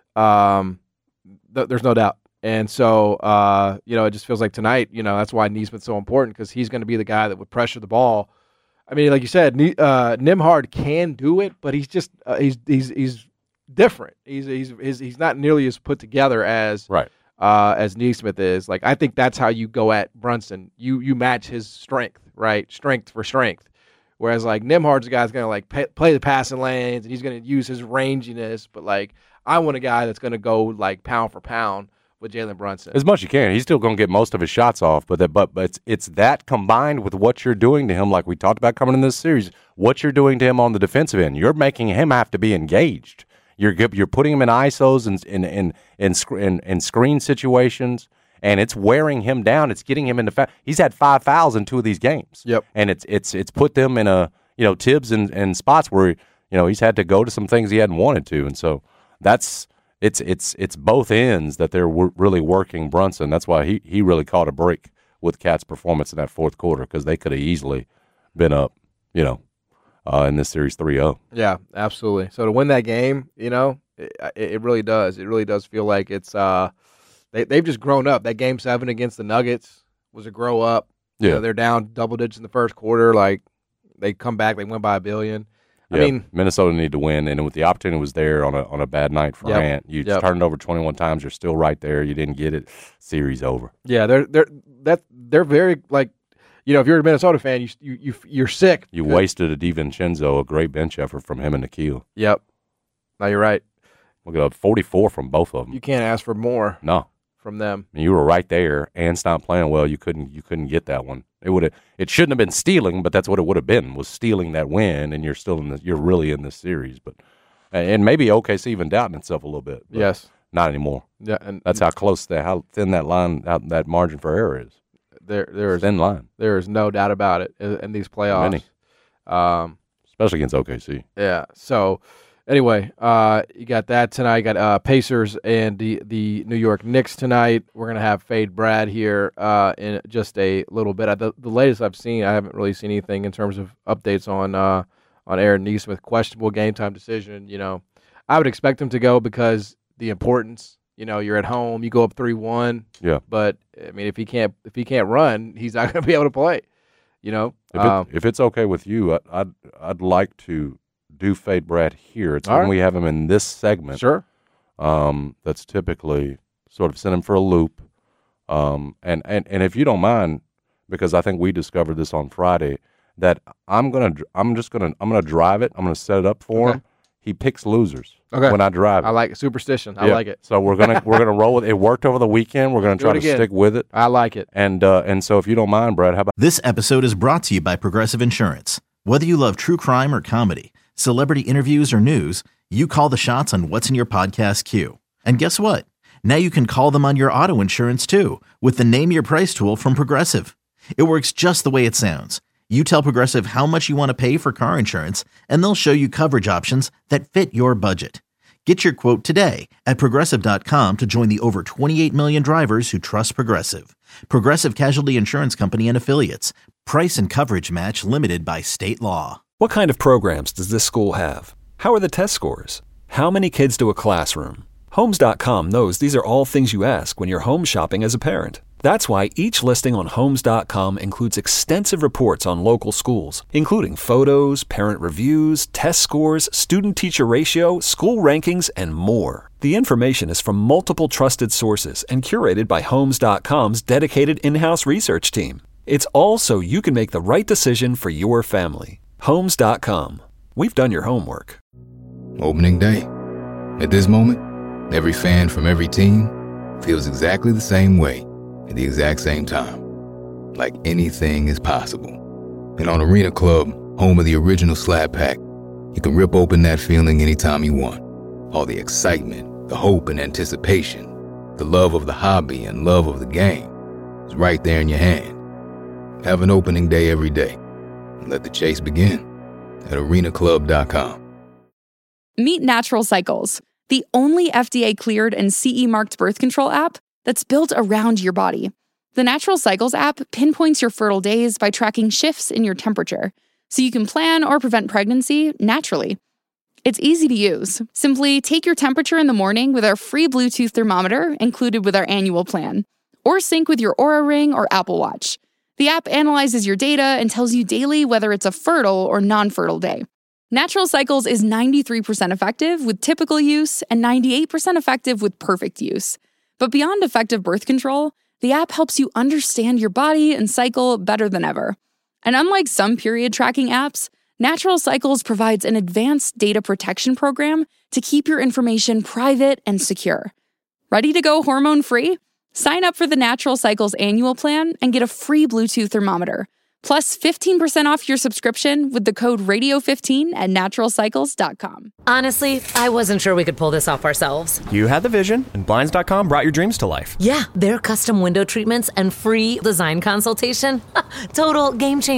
Um, th- there's no doubt. And so, uh, you know, it just feels like tonight, you know, that's why Neesmith's so important, because he's going to be the guy that would pressure the ball. I mean, like you said, Ne- uh, Nembhard can do it, but he's just uh, he's he's he's different. He's he's he's he's not nearly as put together as Right. uh, as Neesmith is. Like, I think that's how you go at Brunson. You you match his strength, right? Strength for strength. Whereas like Nembhard's a guy that's gonna like pay, play the passing lanes, and he's gonna use his ranginess. But like, I want a guy that's gonna go like pound for pound with Jalen Brunson. As much as you can. He's still going to get most of his shots off, but that, but, but it's, it's that combined with what you're doing to him, like we talked about coming in this series, what you're doing to him on the defensive end. You're making him have to be engaged. You're you're putting him in I S Os and in in in, in, in screen situations, and it's wearing him down. It's getting him into fa- he's had five fouls in two of these games. Yep. And it's it's it's put them in a you know Tibbs in, in spots where you know he's had to go to some things he hadn't wanted to, and so that's. It's it's it's both ends that they're w- really working Brunson. That's why he, he really caught a break with Cat's performance in that fourth quarter because they could have easily been up, you know, uh, in this series three oh. Yeah, absolutely. So to win that game, you know, it, it really does. It really does feel like it's uh, they they've just grown up. That game seven against the Nuggets was a grow up. Yeah, you know, they're down double digits in the first quarter. Like they come back, they win by a billion. Yeah, I mean, Minnesota needed to win, and with the opportunity was there on a on a bad night for Yep, Ant. You yep. turned it over twenty-one times. You're still right there. You didn't get it. Series over. yeah, they're they're that they're very like, you know, if you're a Minnesota fan, you you, you you're sick. You wasted a DiVincenzo, a great bench effort from him and Nikhil. Yep. No, you're right. Look at forty-four from both of them. You can't ask for more No, from them. I mean, you were right there. Ant's not playing well. You couldn't you couldn't get that one. It would have. It shouldn't have been stealing, but that's what it would have been. Was stealing that win, and you're still in the. You're really in this series, but and maybe O K C even doubting itself a little bit. But Yes. not anymore. Yeah, and That's how close that how thin that line, how that margin for error is. there there is Thin line, there is no doubt about it in, in these playoffs. Many. Um, especially against O K C. Yeah. So, anyway, uh, you got that tonight. You got uh, Pacers and the the New York Knicks tonight. We're gonna have Fade Brad here uh, in just a little bit. The, the latest I've seen, I haven't really seen anything in terms of updates on uh, on Aaron Nesmith questionable game time decision. You know, I would expect him to go because the importance. You know, you're at home. You go up three one. Yeah. But I mean, if he can't if he can't run, he's not gonna be able to play. You know. If, Um, it, if it's okay with you, I, I'd I'd like to do Fade Brad here. It's All when right. we have him in this segment. Sure. Um, that's typically sort of send him for a loop. Um, and, and, and if you don't mind, because I think we discovered this on Friday, that I'm gonna dr- I'm just gonna I'm gonna drive it. I'm gonna set it up for Okay. him. He picks losers Okay. when I drive it. I like it. Superstition. I Yeah. like it. So we're gonna we're gonna roll with it. It worked over the weekend. We're gonna Do try it to again. stick with it. I like it. And uh, and so if you don't mind, Brad, how about This episode is brought to you by Progressive Insurance. Whether you love true crime or comedy, celebrity interviews or news, you call the shots on what's in your podcast queue. And guess what? Now you can call them on your auto insurance too with the Name Your Price tool from Progressive. It works just the way it sounds. You tell Progressive how much you want to pay for car insurance, and they'll show you coverage options that fit your budget. Get your quote today at Progressive dot com to join the over twenty-eight million drivers who trust Progressive. Progressive Casualty Insurance Company and Affiliates. Price and coverage match limited by state law. What kind of programs does this school have? How are the test scores? How many kids do a classroom? Homes dot com knows these are all things you ask when you're home shopping as a parent. That's why each listing on Homes dot com includes extensive reports on local schools, including photos, parent reviews, test scores, student-teacher ratio, school rankings, and more. The information is from multiple trusted sources and curated by Homes dot com's dedicated in-house research team. It's all so you can make the right decision for your family. Homes dot com. We've done your homework. Opening day. At this moment, every fan from every team feels exactly the same way at the exact same time. Like anything is possible. And on Arena Club, home of the original Slab Pack, you can rip open that feeling anytime you want. All the excitement, the hope and anticipation, the love of the hobby and love of the game is right there in your hand. Have an opening day every day. And let the chase begin at arena club dot com. Meet Natural Cycles, the only F D A-cleared and C E-marked birth control app that's built around your body. The Natural Cycles app pinpoints your fertile days by tracking shifts in your temperature, so you can plan or prevent pregnancy naturally. It's easy to use. Simply take your temperature in the morning with our free Bluetooth thermometer included with our annual plan, or sync with your Oura Ring or Apple Watch. The app analyzes your data and tells you daily whether it's a fertile or non-fertile day. Natural Cycles is ninety-three percent effective with typical use and ninety-eight percent effective with perfect use. But beyond effective birth control, the app helps you understand your body and cycle better than ever. And unlike some period tracking apps, Natural Cycles provides an advanced data protection program to keep your information private and secure. Ready to go hormone-free? Sign up for the Natural Cycles annual plan and get a free Bluetooth thermometer, plus fifteen percent off your subscription with the code radio fifteen at natural cycles dot com. Honestly, I wasn't sure we could pull this off ourselves. You had the vision, and Blinds dot com brought your dreams to life. Yeah, their custom window treatments and free design consultation. Total game changer.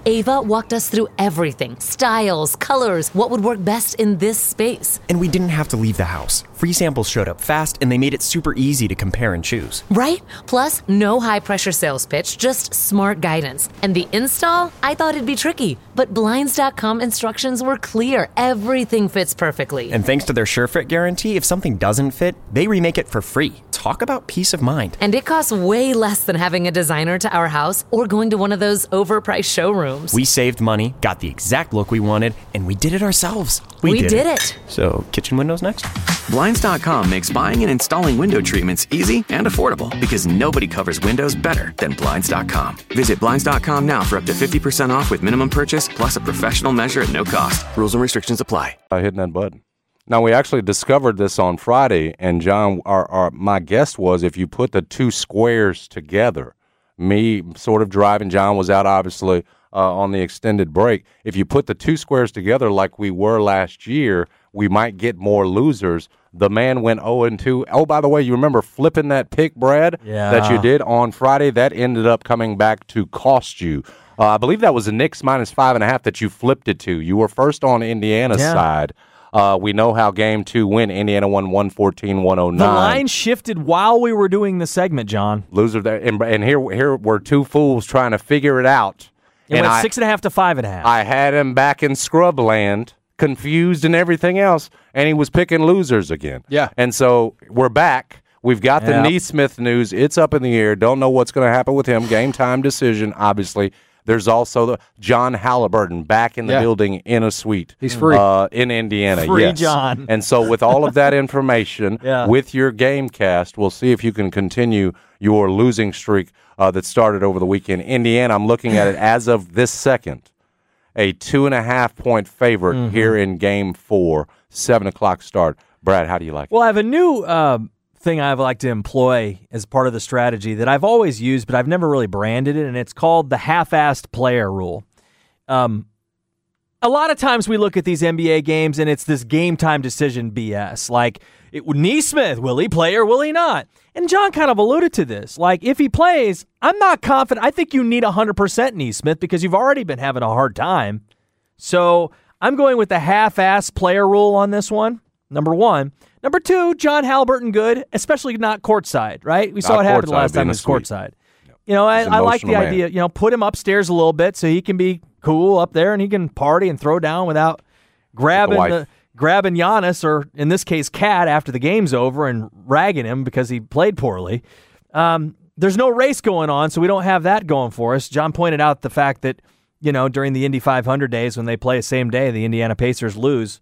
Ava walked us through everything, styles, colors, what would work best in this space. And we didn't have to leave the house. Free samples showed up fast, and they made it super easy to compare and choose. Right? Plus, no high-pressure sales pitch, just smart guidance. And the install? I thought it'd be tricky, but Blinds dot com instructions were clear. Everything fits perfectly. And thanks to their SureFit guarantee, if something doesn't fit, they remake it for free. Talk about peace of mind. And it costs way less than having a designer to our house or going to one of those overpriced showrooms. We saved money, got the exact look we wanted, and we did it ourselves. We, we did, did it. it. So, kitchen windows next? Blinds dot com makes buying and installing window treatments easy and affordable because nobody covers windows better than Blinds dot com. Visit Blinds dot com now for up to fifty percent off with minimum purchase plus a professional measure at no cost. Rules and restrictions apply. By hitting that button. Now, we actually discovered this on Friday, and John, our, our my guess was if you put the two squares together, me sort of driving, John was out, obviously, uh, on the extended break. If you put the two squares together like we were last year, we might get more losers. The man went oh and two. Oh, by the way, you remember flipping that pick, Brad, yeah. that you did on Friday? That ended up coming back to cost you. Uh, I believe that was the Knicks minus five and a half that you flipped it to. You were first on Indiana's yeah. side. Uh, we know how game two went. Indiana won one fourteen, one oh nine. The line shifted while we were doing the segment, John. Loser there. And, and here, here were two fools trying to figure it out. It and went I, six and a half to five and a half. I had him back in scrubland, confused and everything else, and he was picking losers again. Yeah. And so we're back. We've got the Yep. Neesmith news. It's up in the air. Don't know what's going to happen with him. Game time decision, obviously. There's also the John Halliburton back in the Yeah. building in a suite. He's free. Uh, in Indiana, Free yes. John. And so with all of that information, Yeah. with your game cast, we'll see if you can continue your losing streak uh, that started over the weekend. Indiana, I'm looking at it as of this second, a two-and-a-half-point favorite Mm-hmm. here in game four, seven o'clock start. Brad, how do you like it? Well, I have a new uh, thing I've like to employ as part of the strategy that I've always used, but I've never really branded it, and it's called the half-assed player rule. Um, a lot of times we look at these N B A games, and it's this game-time decision B S. Like, it, Neesmith, will he play or will he not? And John kind of alluded to this. Like, if he plays, I'm not confident. I think you need one hundred percent Neesmith because you've already been having a hard time. So I'm going with the half-assed player rule on this one, number one. Number two, John Halliburton good, especially not courtside, right? We saw Not it happen courtside, the last being time a it was suite. courtside. You know, I, He's an I like the emotional man. idea, you know, put him upstairs a little bit so he can be cool up there and he can party and throw down without grabbing wife. the grabbing Giannis, or in this case, Cat, after the game's over and ragging him because he played poorly. Um, there's no race going on, so we don't have that going for us. John pointed out the fact that, you know, during the Indy five hundred days when they play the same day, the Indiana Pacers lose.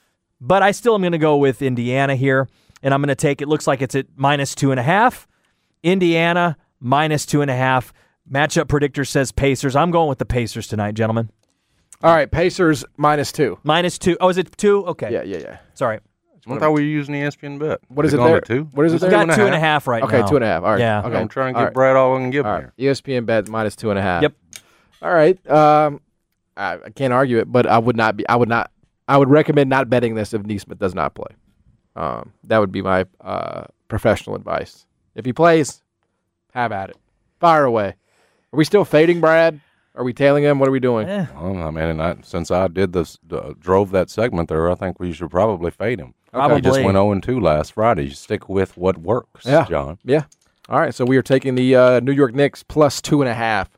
But I still am going to go with Indiana here, and I'm going to take, it looks like it's at minus two and a half. Indiana, minus two and a half. Matchup predictor says Pacers. I'm going with the Pacers tonight, gentlemen. All right, Pacers minus two. Minus two. Oh, is it two? Okay. Yeah, yeah, yeah. Sorry. I thought we were using the E S P N bet. What is it gone there? to two? What is it It's there? Got two and a two and a half. half right Okay, now. two and a half. All right. Yeah. Okay. I'm trying to All get right. Brad all I can give All him right. here. E S P N bet minus two and a half. Yep. All right. Um, I, I can't argue it, but I would not be. I would not. I would recommend not betting this if Neesmith does not play. Um, that would be my uh, professional advice. If he plays, have at it. Fire away. Are we still fading Brad? Are we tailing him? What are we doing? Eh. Well, I mean, and I, since I did this, uh, drove that segment there, I think we should probably fade him. Probably. He just went oh and two last Friday. You stick with what works, Yeah. John. Yeah. All right. So we are taking the uh, New York Knicks plus two and a half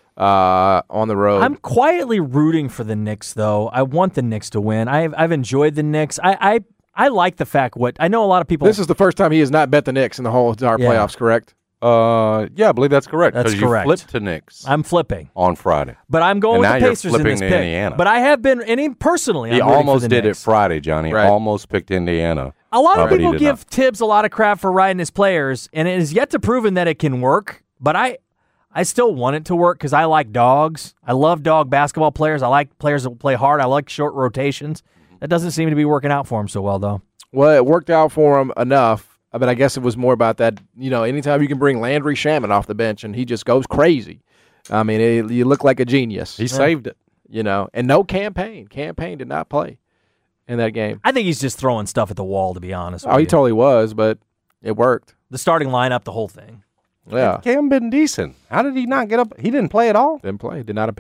uh, on the road. I'm quietly rooting for the Knicks, though. I want the Knicks to win. I've I've enjoyed the Knicks. I I, I like the fact what I know a lot of people. This is the first time he has not bet the Knicks in the whole entire Yeah. playoffs, correct? Uh, yeah, I believe that's correct. That's 'cause correct. You flipped to Knicks I'm flipping, on Friday. but I'm going And with now the you're Pacers in flipping this to pick. Indiana. But I have been, any personally, He I'm rooting almost for the did Knicks. it Friday, Johnny. Right. Almost picked Indiana. A lot of Uh, but he people did give not. Tibbs a lot of crap for riding his players, and it is yet to proven that it can work. But I, I still want it to work because I like dogs. I love dog basketball players. I like players that play hard. I like short rotations. That doesn't seem to be working out for him so well, though. Well, it worked out for him enough. But I guess it was more about that, you know, anytime you can bring Landry Shaman off the bench and he just goes crazy. I mean, it, you look like a genius. He saved it. You know, and no campaign. Campaign did not play in that game. I think he's just throwing stuff at the wall, to be honest with Oh, he you. totally was, but it worked. The starting lineup, the whole thing. Yeah. Cam been decent. How did he not get up? He didn't play at all. Didn't play. Did not appear.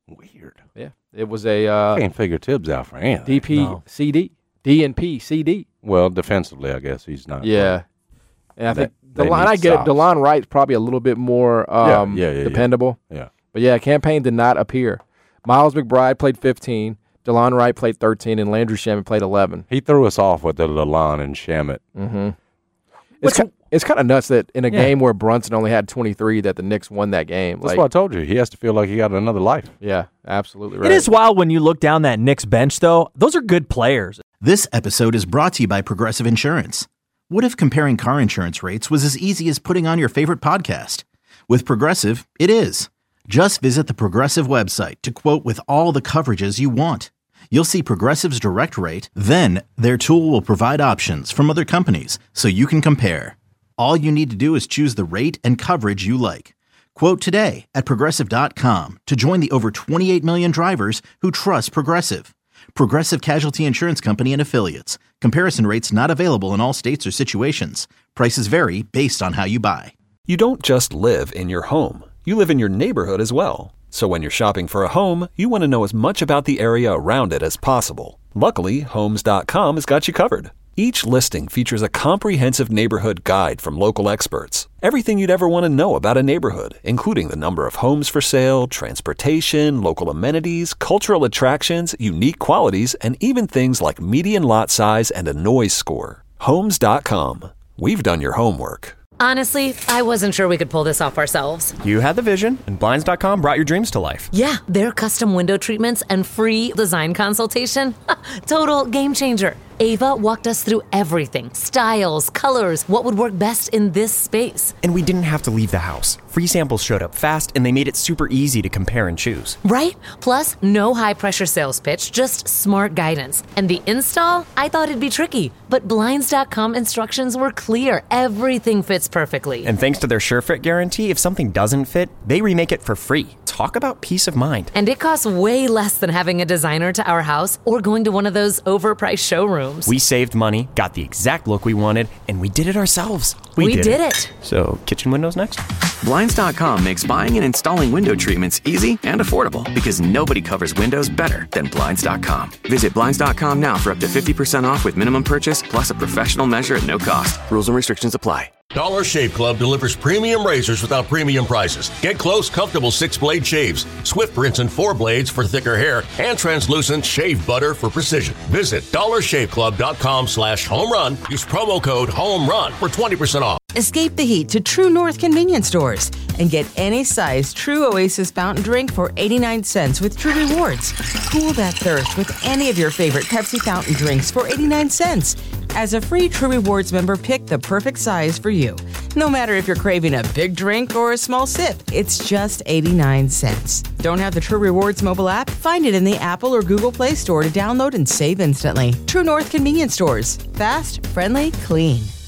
Weird. Yeah, it was a uh, Can't figure Tibbs out for anything. D P C D, D N P C D. Well, defensively, I guess he's not. Yeah, and I They- think they DeLon. need I get it. stops. DeLon Wright's probably a little bit more um, Yeah, yeah, yeah, yeah. dependable. Yeah. But yeah, Campaign did not appear. Miles McBride played fifteen. DeLon Wright played thirteen, and Landry Shamet played eleven. He threw us off with the DeLon and Shamet. Mm-hmm. It's ki- it's kind of nuts that in a Yeah. game where Brunson only had twenty-three, that the Knicks won that game. That's Like, what I told you. He has to feel like he got another life. yeah, absolutely right. It is wild when you look down that Knicks bench, though. Those are good players. This episode is brought to you by Progressive Insurance. What if comparing car insurance rates was as easy as putting on your favorite podcast? With Progressive, it is. Just visit the Progressive website to quote with all the coverages you want. You'll see Progressive's direct rate, then their tool will provide options from other companies so you can compare. All you need to do is choose the rate and coverage you like. Quote today at Progressive dot com to join the over twenty-eight million drivers who trust Progressive. Progressive Casualty Insurance Company and Affiliates. Comparison rates not available in all states or situations. Prices vary based on how you buy. You don't just live in your home. You live in your neighborhood as well. So when you're shopping for a home, you want to know as much about the area around it as possible. Luckily, Homes dot com has got you covered. Each listing features a comprehensive neighborhood guide from local experts. Everything you'd ever want to know about a neighborhood, including the number of homes for sale, transportation, local amenities, cultural attractions, unique qualities, and even things like median lot size and a noise score. Homes dot com. We've done your homework. Honestly, I wasn't sure we could pull this off ourselves. You had the vision, and Blinds dot com brought your dreams to life. Yeah, their custom window treatments and free design consultation. Total game changer. Ava walked us through everything. Styles, colors, what would work best in this space. And we didn't have to leave the house. Free samples showed up fast, and they made it super easy to compare and choose. Right? Plus, no high-pressure sales pitch, just smart guidance. And the install? I thought it'd be tricky, but Blinds dot com instructions were clear. Everything fits perfectly. And thanks to their SureFit guarantee, if something doesn't fit, they remake it for free. Talk about peace of mind. And it costs way less than having a designer to our house or going to one of those overpriced showrooms. We saved money, got the exact look we wanted, and we did it ourselves. We did it. So, kitchen windows next? Blinds dot com makes buying and installing window treatments easy and affordable because nobody covers windows better than Blinds dot com. Visit Blinds dot com now for up to fifty percent off with minimum purchase plus a professional measure at no cost. Rules and restrictions apply. Dollar Shave Club delivers premium razors without premium prices. Get close, comfortable six-blade shaves, swift rinse and four blades for thicker hair, and translucent shave butter for precision. Visit dollar shave club dot com slash home run. Use promo code HOMERUN for twenty percent off. Escape the heat to True North convenience stores and get any size True Oasis fountain drink for eighty-nine cents with True Rewards. Cool that thirst with any of your favorite Pepsi fountain drinks for eighty-nine cents. As a free True Rewards member, pick the perfect size for you. No matter if you're craving a big drink or a small sip, it's just eighty-nine cents. Don't have the True Rewards mobile app? Find it in the Apple or Google Play Store to download and save instantly. True North convenience stores. Fast, friendly, clean.